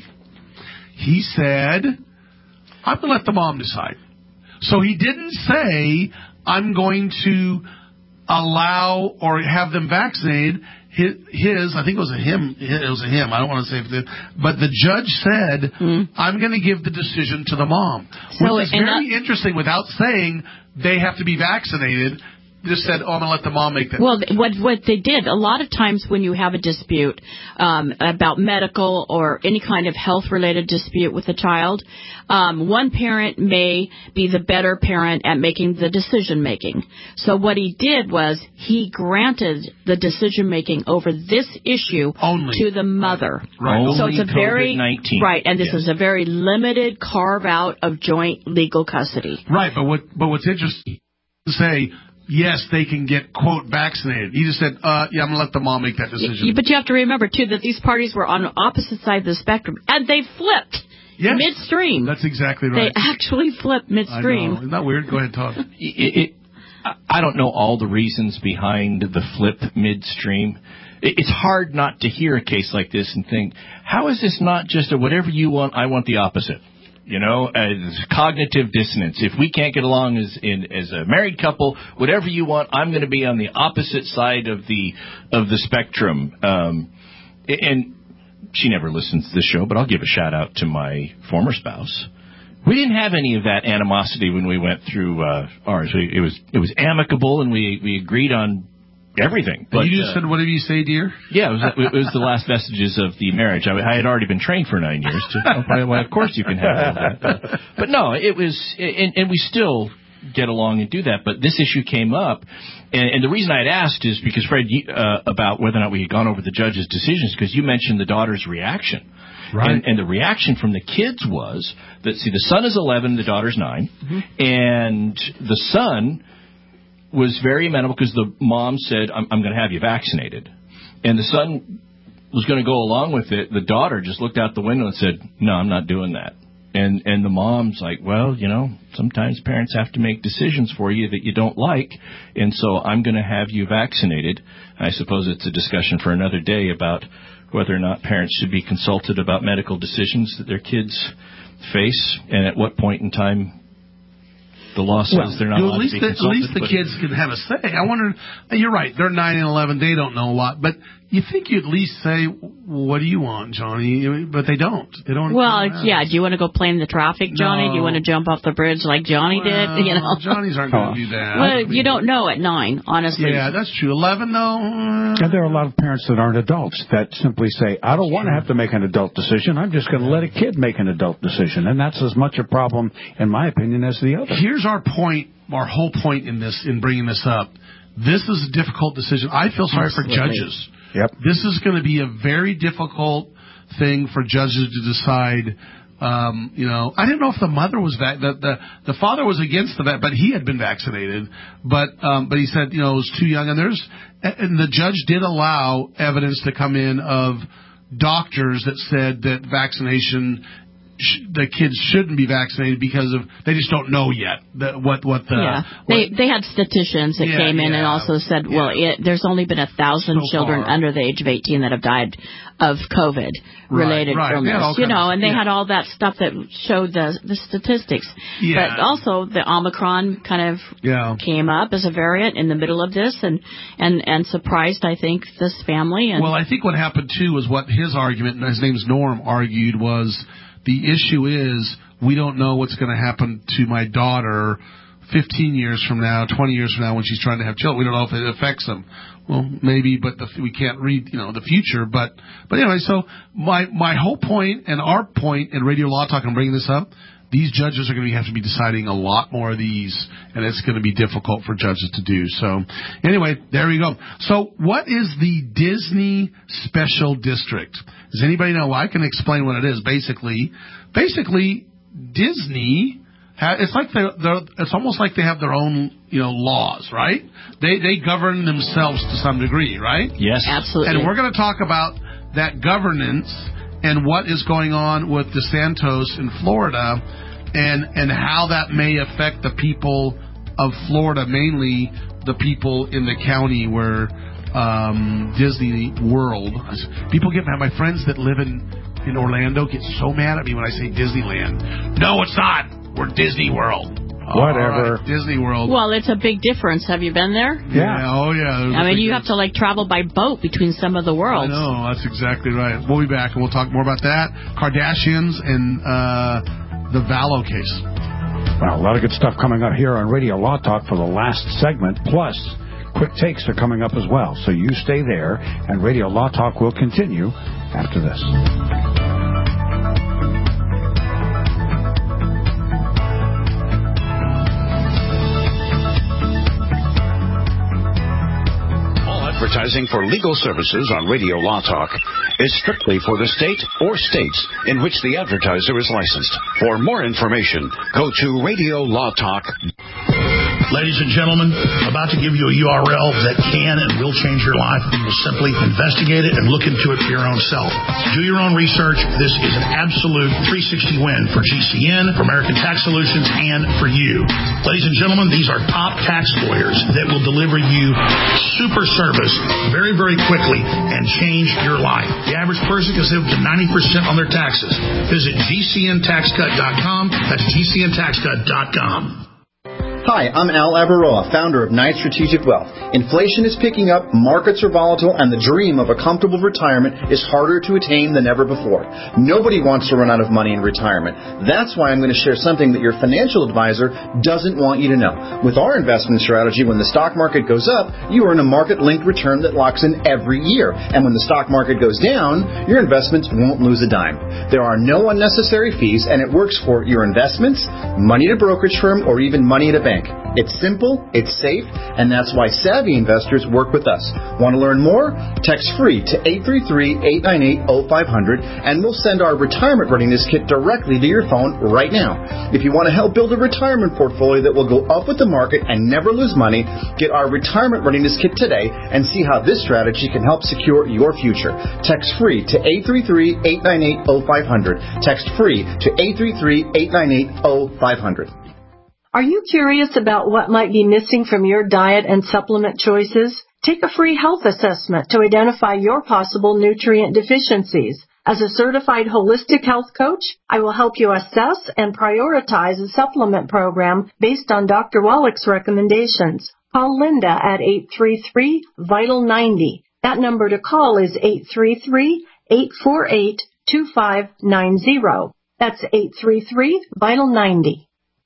Speaker 3: He said, I'm going to let the mom decide. So he didn't say, I'm going to allow or have them vaccinated. His, his, I think it was a him, it was a him, I don't want to say if the, but the judge said, mm. I'm going to give the decision to the mom.
Speaker 4: So,
Speaker 3: which is very that, interesting without saying they have to be vaccinated. Just said, oh, I'm going to let the mom make that.
Speaker 4: Well, what what they did, a lot of times when you have a dispute um, about medical or any kind of health-related dispute with a child, um, one parent may be the better parent at making the decision-making. So what he did was he granted the decision-making over this issue
Speaker 3: Only.
Speaker 4: to the mother.
Speaker 3: Right.
Speaker 4: So it's a very,
Speaker 6: COVID nineteen.
Speaker 4: right, and this
Speaker 6: yes.
Speaker 4: is a very limited carve-out of joint legal custody.
Speaker 3: Right, but what but what's interesting to say, yes, they can get, quote, vaccinated. He just said, uh, yeah, I'm going to let the mom make that decision.
Speaker 4: But you have to remember, too, that these parties were on the opposite side of the spectrum, and they flipped
Speaker 3: yes.
Speaker 4: midstream.
Speaker 3: That's exactly right.
Speaker 4: They actually flipped midstream.
Speaker 3: I know. Isn't that weird? Go ahead, Todd.
Speaker 6: It, it, I don't know all the reasons behind the flip midstream. It, it's hard not to hear a case like this and think, how is this not just a whatever you want, I want the opposite? You know, as cognitive dissonance. If we can't get along as in as a married couple, whatever you want, I'm going to be on the opposite side of the of the spectrum. Um, and she never listens to the show, but I'll give a shout out to my former spouse. We didn't have any of that animosity when we went through uh, ours. We, it was it was amicable, and we we agreed on everything.
Speaker 3: But
Speaker 6: but,
Speaker 3: you just
Speaker 6: uh,
Speaker 3: said, whatever you say, dear?
Speaker 6: Yeah, it was, it was the last vestiges of the marriage. I, I had already been trained for nine years. To, well, of course you can have all that. Uh, but no, it was, and, and we still get along and do that. But this issue came up, and, and the reason I had asked is because, Fred, you, uh, about whether or not we had gone over the judge's decisions, because you mentioned the daughter's reaction.
Speaker 3: Right.
Speaker 6: And, and the reaction from the kids was that, see, the son is eleven, the daughter's nine, mm-hmm. and the son was very amenable because the mom said, I'm, I'm going to have you vaccinated. and the son was going to go along with it. The daughter just looked out the window and said, no, I'm not doing that. And and the mom's like, well, you know, sometimes parents have to make decisions for you that you don't like, and so I'm going to have you vaccinated. I suppose it's a discussion for another day about whether or not parents should be consulted about medical decisions that their kids face, and at what point in time the law says well, they're not allowed
Speaker 3: at least
Speaker 6: to be
Speaker 3: the,
Speaker 6: consulted.
Speaker 3: At least the kids can have a say. I wonder, you're right, they're nine and eleven, they don't know a lot, but you think you'd at least say, what do you want, Johnny? But they don't. They don't.
Speaker 4: Well,
Speaker 3: don't
Speaker 4: yeah, do you want to go play in the traffic, Johnny?
Speaker 3: No.
Speaker 4: Do you want to jump off the bridge like Johnny
Speaker 3: well,
Speaker 4: did? You know,
Speaker 3: Johnnies aren't going to do that.
Speaker 4: Well, you don't know at nine, honestly.
Speaker 3: Yeah, that's true. eleven, though? Uh,
Speaker 5: and there are a lot of parents that aren't adults that simply say, I don't want to have to make an adult decision. I'm just going to let a kid make an adult decision. And that's as much a problem, in my opinion, as the other.
Speaker 3: Here's our point, our whole point in this, in bringing this up. This is a difficult decision. I feel sorry Absolutely. for judges.
Speaker 5: Yep.
Speaker 3: This is going to be a very difficult thing for judges to decide. Um, you know, I didn't know if the mother was vac- the, the the father was against the vac- but he had been vaccinated. But um, but he said, you know, it was too young. And there's and the judge did allow evidence to come in of doctors that said that vaccination. The kids shouldn't be vaccinated because of they just don't know yet the, what what the
Speaker 4: yeah
Speaker 3: what,
Speaker 4: they they had statisticians that
Speaker 3: yeah,
Speaker 4: came in
Speaker 3: yeah,
Speaker 4: and also said well
Speaker 3: yeah.
Speaker 4: it, there's only been a thousand
Speaker 3: so
Speaker 4: children
Speaker 3: far.
Speaker 4: under the age of eighteen that have died of COVID related
Speaker 3: right, right.
Speaker 4: illness you know
Speaker 3: of,
Speaker 4: and they
Speaker 3: yeah.
Speaker 4: had all that stuff that showed the the statistics
Speaker 3: yeah.
Speaker 4: but also the Omicron kind of
Speaker 3: yeah.
Speaker 4: came up as a variant in the middle of this and and and surprised I think this family and
Speaker 3: well I think what happened too was what his argument and his name's Norm argued was the issue is we don't know what's going to happen to my daughter fifteen years from now, twenty years from now when she's trying to have children. We don't know if it affects them. Well, maybe, but the, we can't read, you know, the future. But, but anyway, so my, my whole point and our point in Radio Law Talk, I'm bringing this up, these judges are going to have to be deciding a lot more of these, and it's going to be difficult for judges to do. So anyway, there we go. So what is the Disney Special District? Does anybody know? Well, I can explain what it is. Basically, basically Disney, ha- it's like they're, they're, it's almost like they have their own, you know, laws, right? They they govern themselves to some degree, right?
Speaker 6: Yes,
Speaker 4: absolutely.
Speaker 3: And we're going to talk about that governance and what is going on with DeSantis in Florida and and how that may affect the people of Florida, mainly the people in the county where um, Disney World. People get mad. My friends that live in, in Orlando get so mad at me when I say Disneyland. No, it's not. We're Disney World.
Speaker 5: Whatever.
Speaker 3: Right, Disney World.
Speaker 4: Well, it's a big difference. Have you been there?
Speaker 3: Yeah. yeah oh, yeah.
Speaker 4: I mean, you have to, like, travel by boat between some of the worlds.
Speaker 3: I know. That's exactly right. We'll be back, and we'll talk more about that. Kardashians and uh, the Vallow case.
Speaker 5: Well, a lot of good stuff coming up here on Radio Law Talk for the last segment. Plus, quick takes are coming up as well. So you stay there, and Radio Law Talk will continue after this.
Speaker 2: Advertising for legal services on Radio Law Talk is strictly for the state or states in which the advertiser is licensed. For more information, go to Radio Law Talk.
Speaker 19: Ladies and gentlemen, about to give you a U R L that can and will change your life. You will simply investigate it and look into it for your own self. Do your own research. This is an absolute three sixty win for G C N, for American Tax Solutions, and for you. Ladies and gentlemen, these are top tax lawyers that will deliver you super service very, very quickly and change your life. The average person can save up to ninety percent on their taxes. Visit G C N tax cut dot com. That's G C N tax cut dot com.
Speaker 20: Hi, I'm Al Avaroa, founder of Knight Strategic Wealth. Inflation is picking up, markets are volatile, and the dream of a comfortable retirement is harder to attain than ever before. Nobody wants to run out of money in retirement. That's why I'm going to share something that your financial advisor doesn't want you to know. With our investment strategy, when the stock market goes up, you earn a market-linked return that locks in every year. And when the stock market goes down, your investments won't lose a dime. There are no unnecessary fees, and it works for your investments, money at a brokerage firm, or even money at a bank. bank. It's simple, it's safe, and that's why savvy investors work with us. Want to learn more? Text FREE to eight three three, eight nine eight, zero five zero zero and we'll send our retirement readiness kit directly to your phone right now. If you want to help build a retirement portfolio that will go up with the market and never lose money, get our retirement readiness kit today and see how this strategy can help secure your future. Text FREE to eight three three, eight nine eight, zero five zero zero. Text FREE to eight three three, eight nine eight, zero five zero zero.
Speaker 21: Are you curious about what might be missing from your diet and supplement choices? Take a free health assessment to identify your possible nutrient deficiencies. As a certified holistic health coach, I will help you assess and prioritize a supplement program based on Doctor Wallach's recommendations. Call Linda at eight three three, vital ninety. That number to call is eight three three, eight four eight, two five nine zero. That's eight three three, vital ninety.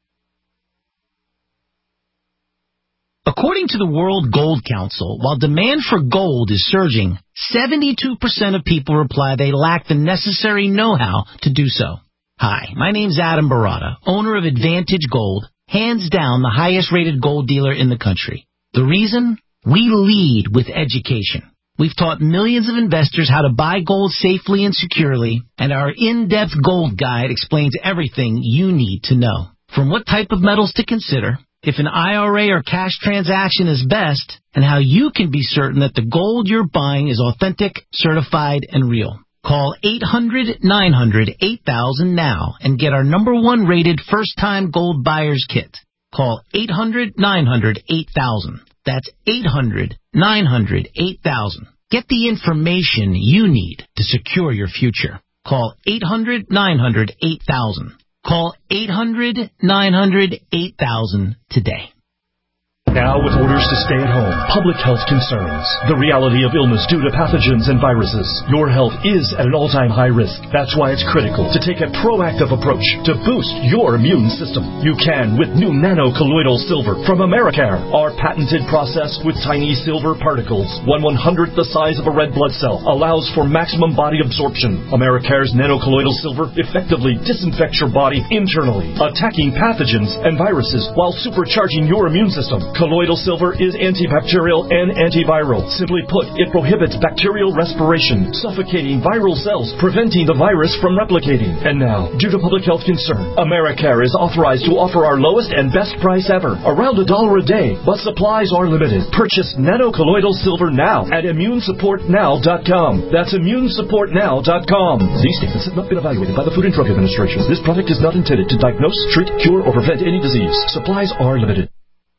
Speaker 22: According to the World Gold Council, while demand for gold is surging, seventy-two percent of people reply they lack the necessary know-how to do so. Hi, my name's Adam Barata, owner of Advantage Gold, hands down the highest-rated gold dealer in the country. The reason? We lead with education. We've taught millions of investors how to buy gold safely and securely, and our in-depth gold guide explains everything you need to know. From what type of metals to consider, if an I R A or cash transaction is best, and how you can be certain that the gold you're buying is authentic, certified, and real. Call eight hundred, nine hundred, eight thousand now and get our number one rated first-time gold buyer's kit. Call eight hundred, nine hundred, eight thousand. That's eight hundred, nine hundred, eight thousand. Get the information you need to secure your future. Call eight hundred, nine hundred, eight thousand. Call eight hundred, nine hundred, eight thousand today.
Speaker 23: Now with orders to stay at home, public health concerns, the reality of illness due to pathogens and viruses, your health is at an all-time high risk. That's why it's critical to take a proactive approach to boost your immune system. You can with new nano-colloidal silver from Americare, our patented process with tiny silver particles, one one-hundredth the size of a red blood cell, allows for maximum body absorption. Americare's nano-colloidal silver effectively disinfects your body internally, attacking pathogens and viruses while supercharging your immune system. Colloidal silver is antibacterial and antiviral. Simply put, it prohibits bacterial respiration, suffocating viral cells, preventing the virus from replicating. And now, due to public health concern, Americare is authorized to offer our lowest and best price ever, around a dollar a day, but supplies are limited. Purchase nano-colloidal silver now at immune support now dot com. That's immune support now dot com. These statements have not been evaluated by the Food and Drug Administration. This product is not intended to diagnose, treat, cure, or prevent any disease. Supplies are limited.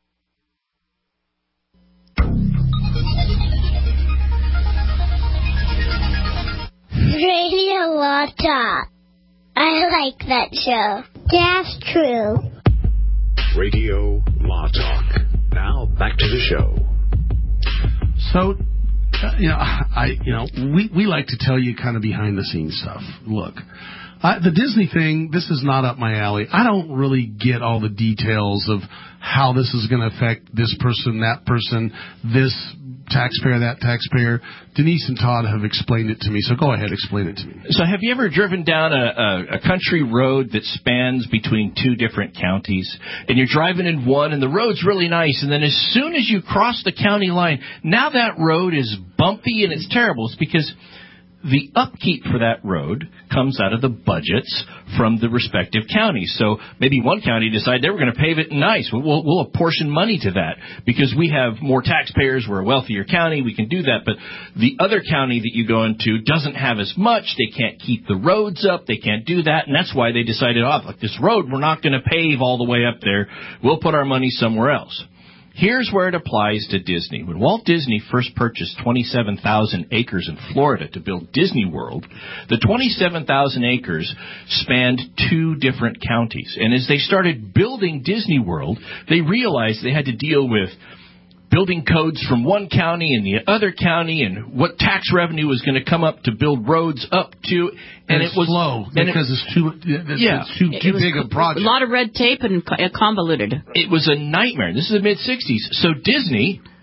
Speaker 11: Radio Law Talk. I like that show. That's true.
Speaker 2: Radio Law Talk. Now back to the show.
Speaker 3: So, uh, you know, I, you know, we we like to tell you kind of behind the scenes stuff. Look, uh, the Disney thing, this is not up my alley. I don't really get all the details of how this is going to affect this person, that person, this taxpayer, that taxpayer. Denise and Todd have explained it to me, so go ahead, explain it to me.
Speaker 6: So have you ever driven down a, a, a country road that spans between two different counties, and you're driving in one, and the road's really nice, and then as soon as you cross the county line, now that road is bumpy and it's terrible. It's because the upkeep for that road comes out of the budgets from the respective counties. So maybe one county decided they were going to pave it nice. We'll, we'll, we'll apportion money to that because we have more taxpayers. We're a wealthier county. We can do that. But the other county that you go into doesn't have as much. They can't keep the roads up. They can't do that. And that's why they decided, oh, like this road, we're not going to pave all the way up there. We'll put our money somewhere else. Here's where it applies to Disney. When Walt Disney first purchased twenty-seven thousand acres in Florida to build Disney World, the twenty-seven thousand acres spanned two different counties. And as they started building Disney World, they realized they had to deal with building codes from one county and the other county and what tax revenue was going to come up to build roads up to. And, and it was
Speaker 3: slow because it, it's too it's,
Speaker 6: yeah,
Speaker 3: it's too, too big a project.
Speaker 4: A lot of red tape and convoluted.
Speaker 6: It was a nightmare. This is the mid-sixties. So Disney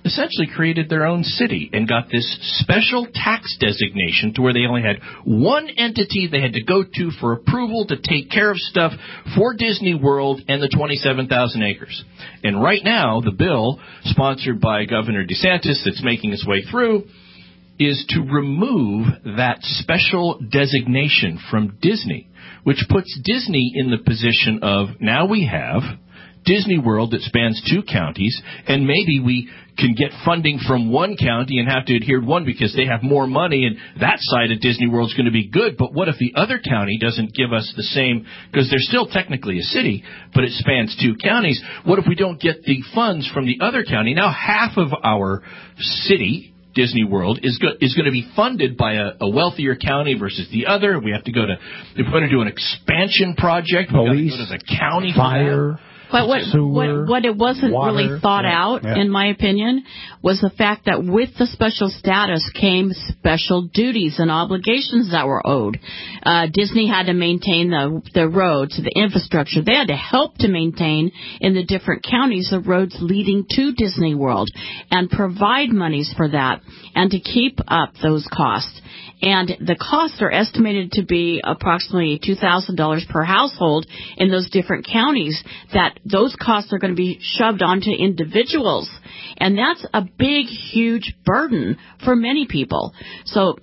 Speaker 6: essentially created their own city and got this special tax designation to where they only had one entity they had to go to for approval to take care of stuff for Disney World and the twenty-seven thousand acres. And right now, the bill, sponsored by Governor DeSantis that's making its way through, is to remove that special designation from Disney, which puts Disney in the position of, now we have Disney World that spans two counties, and maybe we can get funding from one county and have to adhere to one because they have more money, and that side of Disney World is going to be good. But what if the other county doesn't give us the same, because they're still technically a city, but it spans two counties? What if we don't get the funds from the other county? Now half of our city, Disney World, is go- is going to be funded by a, a wealthier county versus the other. We have to go to, if we're going to do an expansion project, we've got to go to the county
Speaker 5: fire.
Speaker 6: for that.
Speaker 4: But what,
Speaker 5: Sewer,
Speaker 4: what what it wasn't
Speaker 5: water,
Speaker 4: really thought
Speaker 5: yeah,
Speaker 4: out,
Speaker 5: yeah.
Speaker 4: in my opinion, was the fact that with the special status came special duties and obligations that were owed. Uh, Disney had to maintain the the roads, the infrastructure. They had to help to maintain in the different counties the roads leading to Disney World and provide monies for that and to keep up those costs. And the costs are estimated to be approximately two thousand dollars per household in those different counties, that those costs are going to be shoved onto individuals. And that's a big, huge burden for many people. So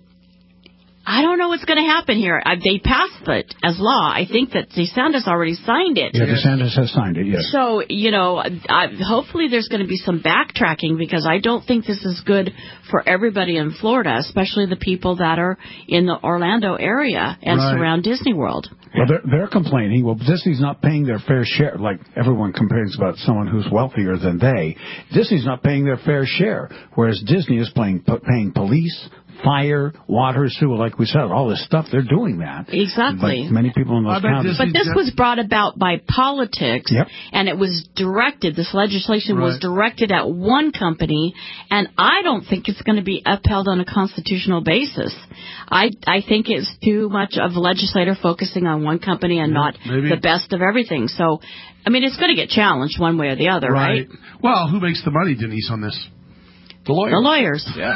Speaker 4: I don't know what's going to happen here. I, they passed it as law. I think that DeSantis already signed it.
Speaker 5: Yeah, DeSantis has signed it, yes.
Speaker 4: So, you know, I, hopefully there's going to be some backtracking, because I don't think this is good for everybody in Florida, especially the people that are in the Orlando area and
Speaker 5: Right.
Speaker 4: surround Disney World.
Speaker 5: Well, they're, they're complaining, well, Disney's not paying their fair share. Like everyone complains about someone who's wealthier than they. Disney's not paying their fair share, whereas Disney is paying, paying police, fire, water, sewer, like we said, all this stuff, they're doing that.
Speaker 4: Exactly.
Speaker 5: But many people in those counties.
Speaker 4: But this was brought about by politics,
Speaker 5: Yep.
Speaker 4: and it was directed, this legislation was
Speaker 5: Right.
Speaker 4: directed at one company, and I don't think it's going to be upheld on a constitutional basis. I I think it's too much of a legislator focusing on one company and not
Speaker 3: maybe.
Speaker 4: the best of everything. So, I mean, it's going to get challenged one way or the other, right?
Speaker 3: Well, who makes the money, Denise, on this?
Speaker 6: The lawyers.
Speaker 4: The lawyers.
Speaker 6: Yeah.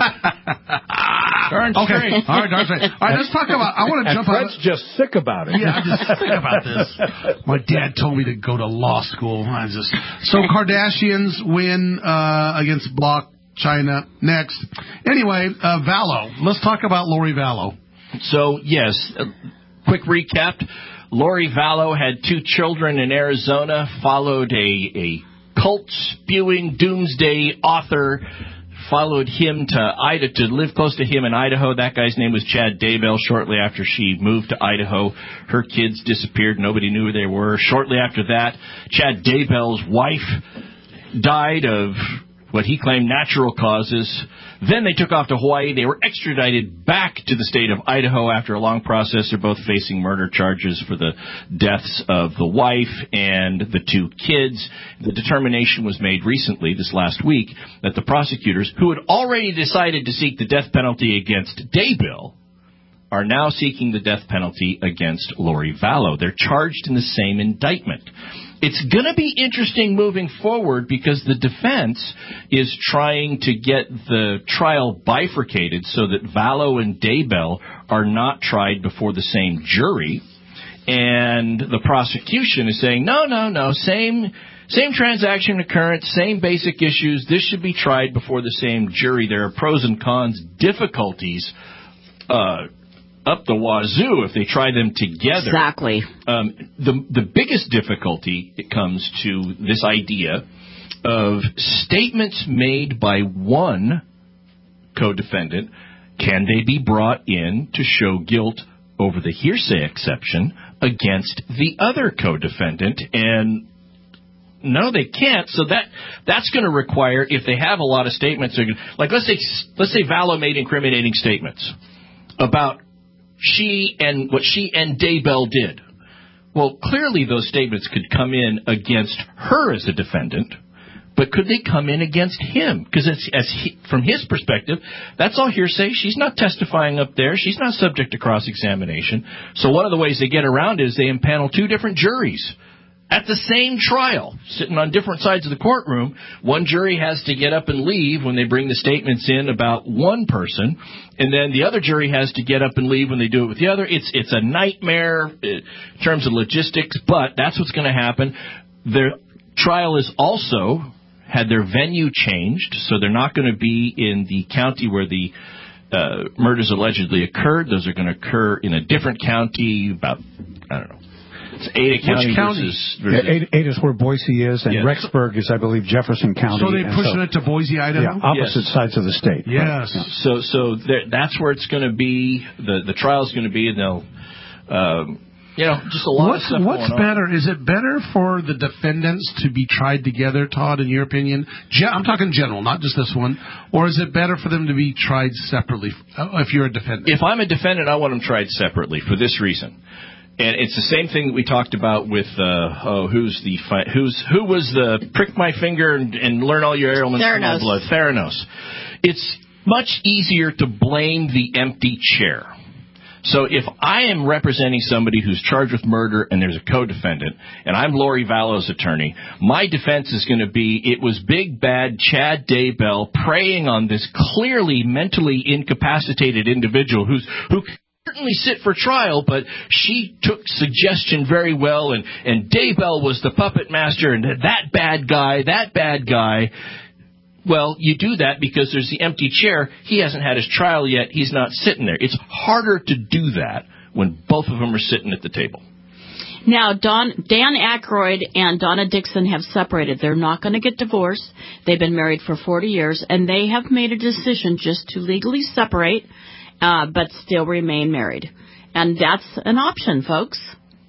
Speaker 6: Darn
Speaker 3: Okay.
Speaker 6: straight.
Speaker 3: All right, darn straight. All right, let's talk about, I want to
Speaker 5: And
Speaker 3: jump
Speaker 5: Fred's
Speaker 3: on.
Speaker 5: just sick about it.
Speaker 3: Yeah, I'm just sick about this. My dad told me to go to law school. I just so Kardashians win uh, against Block China next. Anyway, uh, Vallow. Let's talk about Lori Vallow.
Speaker 6: So, yes, a quick recap. Lori Vallow had two children in Arizona, followed a, a cult-spewing doomsday author, followed him to Idaho, to live close to him in Idaho. That guy's name was Chad Daybell. Shortly after she moved to Idaho, her kids disappeared. Nobody knew who they were. Shortly after that, Chad Daybell's wife died of what he claimed natural causes. Then they took off to Hawaii. They were extradited back to the state of Idaho after a long process. They're both facing murder charges for the deaths of the wife and the two kids. The determination was made recently, this last week, that the prosecutors, who had already decided to seek the death penalty against Daybell, are now seeking the death penalty against Lori Vallow. They're charged in the same indictment. It's going to be interesting moving forward because the defense is trying to get the trial bifurcated so that Vallow and Daybell are not tried before the same jury. And the prosecution is saying, no, no, no, same same transaction occurrence, same basic issues. This should be tried before the same jury. There are pros and cons, difficulties, uh up the wazoo if they try them together.
Speaker 4: Exactly.
Speaker 6: Um, the the biggest difficulty it comes to this idea of statements made by one co-defendant. Can they be brought in to show guilt over the hearsay exception against the other co-defendant? And no, they can't. So that that's going to require, if they have a lot of statements, like let's say let's say Vallow made incriminating statements about she and what she and Daybell did. Well, clearly those statements could come in against her as a defendant, but could they come in against him? Because it's, as he, from his perspective, that's all hearsay. She's not testifying up there. She's not subject to cross-examination. So one of the ways they get around is they impanel two different juries At the same trial, sitting on different sides of the courtroom, one jury has to get up and leave when they bring the statements in about one person, and then the other jury has to get up and leave when they do it with the other. It's it's a nightmare in terms of logistics, but that's what's going to happen. Their trial is also had their venue changed, so they're not going to be in the county where the uh, murders allegedly occurred. Those are going to occur in a different county, about, I don't know. It's Ada County.
Speaker 5: Which county?
Speaker 6: Versus, versus
Speaker 5: yeah, Ada, Ada's where Boise is, and
Speaker 6: yes.
Speaker 5: Rexburg is, I believe, Jefferson County.
Speaker 3: So they're pushing so, it to Boise, Idaho?
Speaker 5: Yeah, opposite
Speaker 6: yes.
Speaker 5: sides of the state.
Speaker 3: Yes.
Speaker 5: Right? Yeah.
Speaker 6: So so that's where it's going to be, the, the trial's going to be, and they'll, um, you know, just a lot
Speaker 3: what's,
Speaker 6: of stuff
Speaker 3: What's
Speaker 6: going
Speaker 3: better?
Speaker 6: on.
Speaker 3: Is it better for the defendants to be tried together, Todd, in your opinion? Gen- I'm talking general, not just this one. Or is it better for them to be tried separately if you're a defendant?
Speaker 6: If I'm a defendant, I want them tried separately for this reason. And it's the same thing that we talked about with uh, oh, who's the fi- who's who was the prick my finger and, and learn all your ailments from my blood. Theranos. It's much easier to blame the empty chair. So if I am representing somebody who's charged with murder and there's a co-defendant, and I'm Lori Vallow's attorney, my defense is going to be it was big bad Chad Daybell preying on this clearly mentally incapacitated individual who's who. certainly sit for trial, but she took suggestion very well, and, and Daybell was the puppet master, and that bad guy, that bad guy. Well, you do that because there's the empty chair. He hasn't had his trial yet. He's not sitting there. It's harder to do that when both of them are sitting at the table.
Speaker 4: Now, Don, Dan Aykroyd and Donna Dixon have separated. They're not going to get divorced. They've been married for forty years, and they have made a decision just to legally separate, Uh, but still remain married. And that's an option, folks.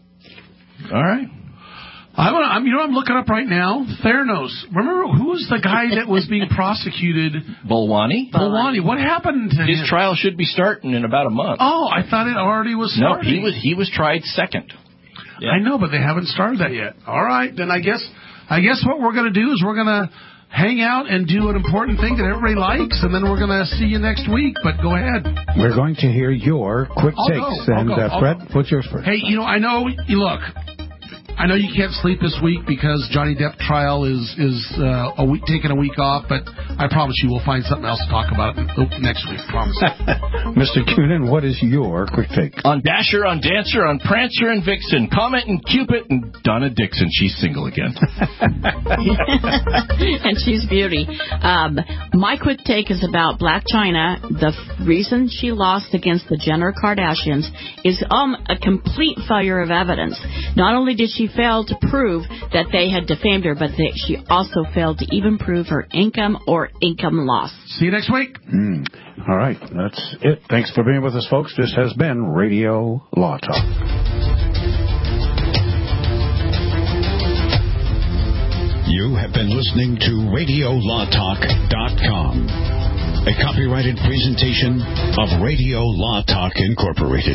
Speaker 6: All right.
Speaker 3: I want I'm, you know, I'm looking up right now. Theranos. Remember, who was the guy that was being prosecuted?
Speaker 6: Bolwani.
Speaker 3: Bolwani. What happened to
Speaker 6: His
Speaker 3: him?
Speaker 6: trial should be starting in about a month.
Speaker 3: Oh, I thought it already was starting.
Speaker 6: No, he was he was tried second. Yeah.
Speaker 3: I know, but they haven't started that yet. All right, then I guess I guess what we're going to do is we're going to hang out and do an important thing that everybody likes, and then we're going to see you next week. But go ahead.
Speaker 5: We're going to hear your quick
Speaker 3: I'll
Speaker 5: takes.
Speaker 3: Go.
Speaker 5: And,
Speaker 3: I'll go.
Speaker 5: uh, Fred,
Speaker 3: I'll
Speaker 5: what's yours first?
Speaker 3: Hey, you know, I know, you look, I know you can't sleep this week because Johnny Depp trial is is uh, a week, taking a week off, but I promise you we'll find something else to talk about next week. Promise.
Speaker 5: Mister Coonan, what is your quick take?
Speaker 6: On Dasher, on Dancer, on Prancer and Vixen, Comet and Cupid, and Donna Dixon. She's single again.
Speaker 4: And she's beauty. Um, my quick take is about Blac Chyna. The f- reason she lost against the Jenner Kardashians is um, a complete failure of evidence. Not only did she fail to prove that they had defamed her, but they, she also failed to even prove her income or income loss.
Speaker 3: See you next week.
Speaker 5: Mm. All right, that's it. Thanks for being with us, folks. This has been Radio Law Talk.
Speaker 2: You have been listening to radio law talk dot com, a copyrighted presentation of Radio Law Talk Incorporated.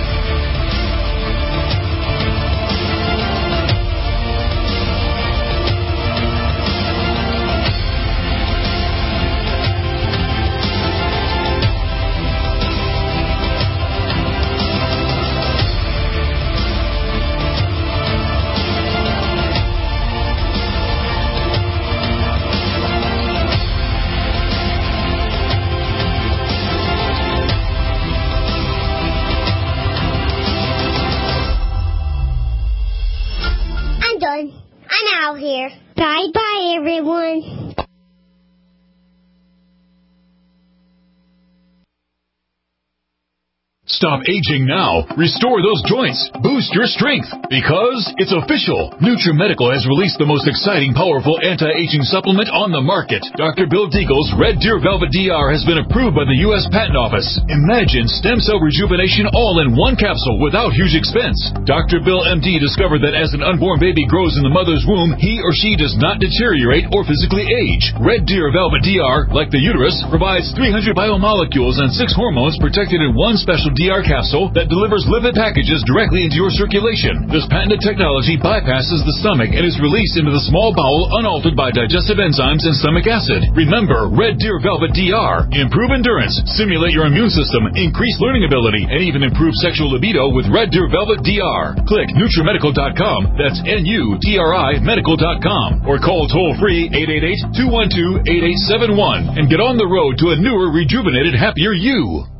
Speaker 11: Here. Bye bye, everyone.
Speaker 1: Stop aging now. Restore those joints. Boost your strength. Because it's official. NutriMedical has released the most exciting, powerful anti-aging supplement on the market. Doctor Bill Deagle's Red Deer Velvet D R has been approved by the U S Patent Office. Imagine stem cell rejuvenation all in one capsule without huge expense. Doctor Bill M D discovered that as an unborn baby grows in the mother's womb, he or she does not deteriorate or physically age. Red Deer Velvet D R, like the uterus, provides three hundred biomolecules and six hormones protected in one special D D R capsule that delivers lipid packages directly into your circulation. This patented technology bypasses the stomach and is released into the small bowel unaltered by digestive enzymes and stomach acid. Remember, Red Deer Velvet D R. Improve endurance, stimulate your immune system, increase learning ability, and even improve sexual libido with Red Deer Velvet D R. Click Nutrimedical dot com. That's N U T R I medical dot com. Or call toll-free eight eight eight, two one two, eight eight seven one and get on the road to a newer, rejuvenated, happier you.